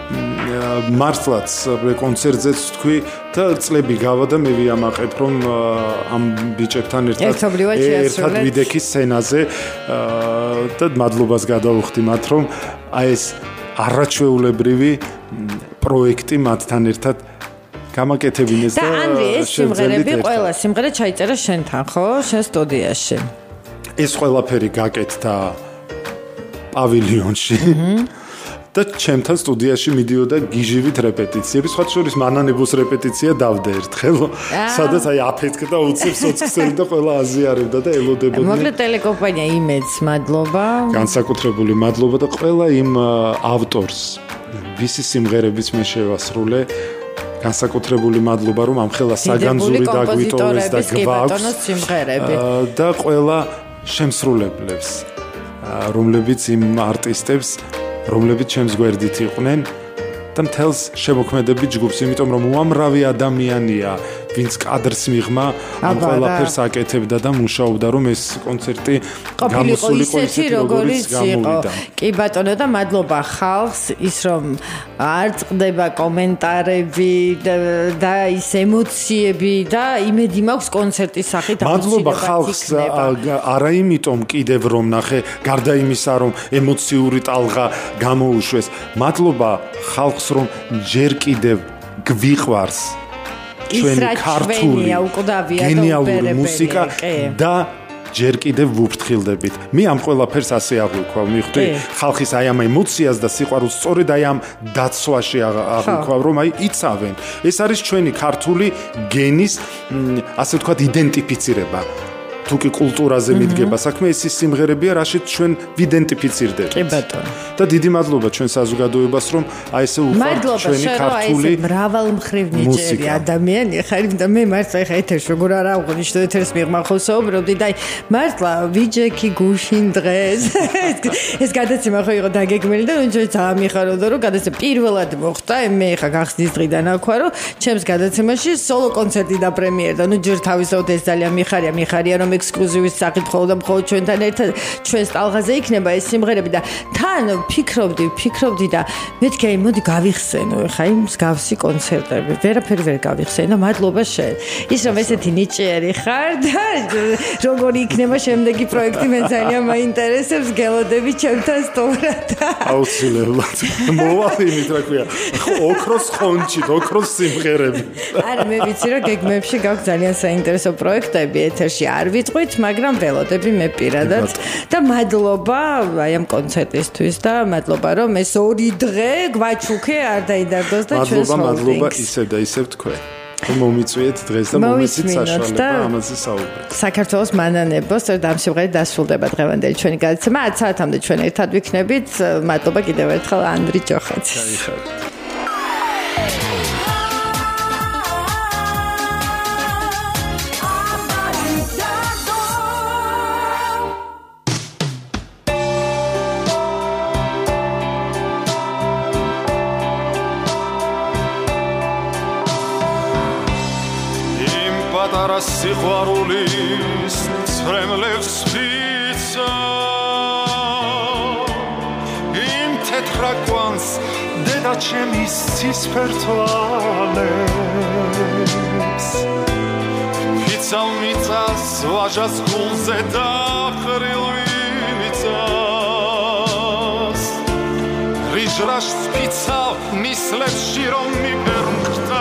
მართლაც კონცერტზეც თქვი და წლები გავა და მე ვიამაყებ რომ ამ ბიჭებთან ერთად ერთად ვიდექი სცენაზე და მადლობას გადავუხდი მათ რომ აი ეს არაჩვეულებრივი პროექტი მათთან ერთად გამაკეთებინეს და ანრი ეს სიმღერები ყველა სიმღერა ჩაიწერა შენთან ხო შენ სტუდიაში ეს ყველაფერი გაკეთდა პავილიონში და ჩემთან სტუდიაში მიდიოდა გიჟივით რეპეტიციები, სხვა შორის მანანებოს რეპეტიცია დავდა ერთხელ, სადაც აი აფეთქდა უცებ სოციალური და ყველა აზიარებდა და ელოდებოდნენ. მოკლედ ტელეკომპანია იმედს მადლობა. განსაკუთრებული მადლობა და ყველა იმ ავტორს, ვისი სიმღერებიც მე შევასრულე. განსაკუთრებული მადლობა რომ ამ ხელა საგანძური დაგვიტოვეს და გვაქვს და ყველა შემსრულებლებს, რომლებიც იმ არტისტებს რომლებიც ჩემს გვერდით იყვნენ და მთელს შემოქმედებით ჯგუფს, იმიტომ რომ უამრავი ადამიანია, ვინც კადრს მიღმა, ამ ყველაფერს აკეთებდა და მუშაობდა, რომ ეს კონცერტი გამოსულიყო ისეთი, როგორიც იყო. კი ბატონო და მადლობა ხალხს, ის რომ არ წყდება კომენტარები და ის ემოციები და იმედი მაქვს კონცერტის სახით მადლობა ხალხს არა იმიტომ კიდევ რომ ნახე, გარდა იმისა რომ ემოციური ტალღა გამოუშვეს, მადლობა ხალხს რომ ჯერ კიდევ გვიყვარს ჩვენი ქართული გენიალური მუსიკა და ჯერ კიდევ ვუფრთხილდებით. მე ამ ყველაფერს ასე აღვიქვავ, მიხვდი ხალხის აი ამ ემოციას და სიყვარულს სწორედ აი ამ დაცვაში აღვიქვავ, რომ აი იცავენ. ეს არის ჩვენი ქართული გენის, ასე ვთქვათ, იდენტიფიცირება. თუკი კულტურაზე მიდგება საქმე, ეს ის სიმღერებია, რაშიც ჩვენ ვიდენტიფიცირდებით. კი ბატონო. და დიდი მადლობა ჩვენ საზოგადოებას, რომ აი ესე უყვართ ჩვენი ქართული მრავალმხრივნიჭერი ადამიანი ხარ და მე მართლა ხა ეთერში როგორ არ აღვნიშნო ეთერს მიღმა ხო საუბრობდი და აი მართლა ვიჯექი გუშინ დღეს ეს გადაცემა ხო იყო დაგეგმილი და ჩვენ ძალიან მიხარობდა რომ გადაცემა პირველად მოხდა მე ხა გახსნის დღიდან აქვე რომ ჩემს გადაცემაში სოლო კონცერტი და პრემიერა ნუ ჯერ თავისთავად ეს ძალიან მიხარია მიხარია რომ ექსკლუზივის სახით მხოლოდ და მხოლოდ ჩვენთან ერთად ჩვენს ტალღაზე იქნება ეს სიმღერები და თან ფიქრობდი, ფიქრობდი და მეთქი აი მოდი გავიხსენო ხა იმ მსგავსი კონცერტები. ვერაფერი ვერ გავიხსენე და მადლობა შენ. ის რომ ესეთი ნიჭიერი ხარ და როგორი იქნება შემდეგი პროექტი მე ძალიან მაინტერესებს გელოდები ჩემთან სტუმრად. აუცილებლად. მოვალ იმით რა ქვია. ოქროს ხონჩი, ოქროს სიმღერები. არა მე ვიცი რომ გეგმებში გაქვს ძალიან საინტერესო პროექტები ეთერში არ ვიტყვით, მაგრამ ველოდები მე პირადად და მადლობა აი ამ კონცერტისთვის და მადლობა რომ ეს ორი დღე გვაჩუქე არ დაიდარდოს და ჩვენს მადლობა მადლობა ისევ და ისევ თქვენ რომ მომიწვიეთ დღეს და მომეცით საშუალება ამაზე საუბრად. საქართველოს მანანებო, სწორედ ამ სიმღერით დასრულდება დღევანდელი ჩვენი გადაცემა. ათ საათამდე ჩვენ ერთად ვიქნებით. მადლობა კიდევ ერთხელ ანდრი ჯოხაძეს. გაიხარეთ. სიყვარულის ცრემლებს ფიცა იმ თეთრაკვანს დედა ჩემის ცისფერთვალებს ფიცალ მიწას ვაჟას გულზე დახრილ ვინიცას რიჟრაშ ფიცალ ნისლებში რომ მიპერმხტა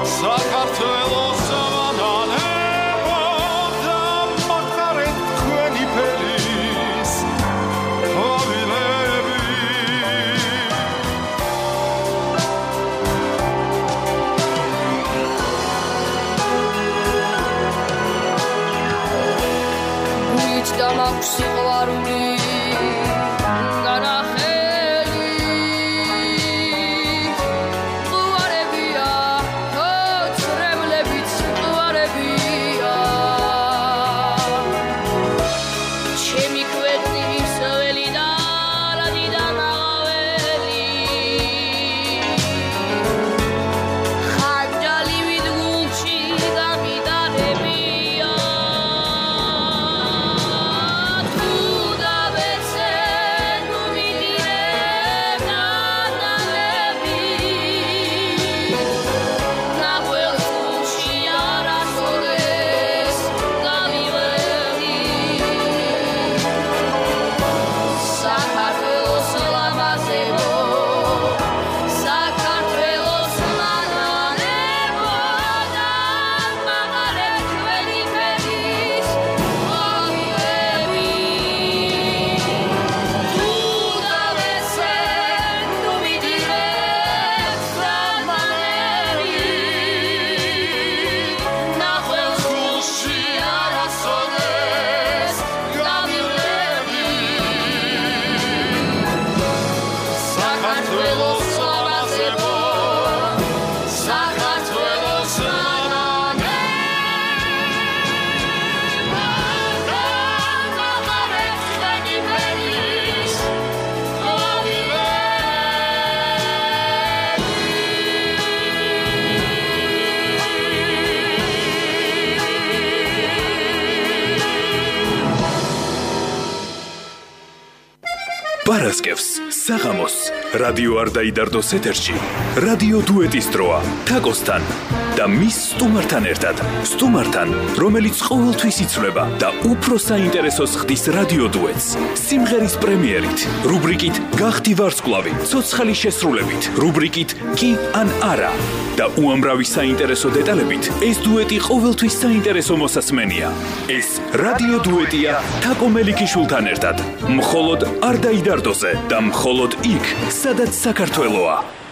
საქართველოს მანანებო და მაგარეთ თქვენ მაქვს სიყვარული განახელი ყوارებია თოთრებლებიც ყوارებია ჩემი ქვეყნის ველი და რადიდან აღაველი ხანჯალი ვიდგულში გამიდარებია თუ დავეცე ნუ მიდირებ ნანალები ნახველს გულში არასოდეს გამივლევი საქართველოს ლამაზებო საქართველოს ლამაზებო და მაღალე ჩვენი ფერის ომიები თუ დავეცე ნუ მიდირებ ფრაგმენტები ნახველს გულში არასოდეს გამივლევი საქართველოს ლამაზებო საქართველოს ლამაზებო და მაღალე ჩვენი ფერის პარასკევს საღამოს რადიო არ დაიდარდოს ეთერში რადიო დუეტის დროა თაკოსთან და მის სტუმართან ერთად სტუმართან რომელიც ყოველთვის იცვლება და უფრო საინტერესოს ხდის რადიო დუეტს სიმღერის პრემიერით რუბრიკით გახდი ვარსკვლავი ცოცხალი შესრულებით რუბრიკით კი ან არა და უამრავი საინტერესო დეტალებით ეს დუეტი ყოველთვის საინტერესო მოსასმენია ეს რადიო დუეტია თაკო მელიქიშვილთან ერთად მხოლოდ არ დაიდარდოზე და მხოლოდ იქ სადაც საქართველოა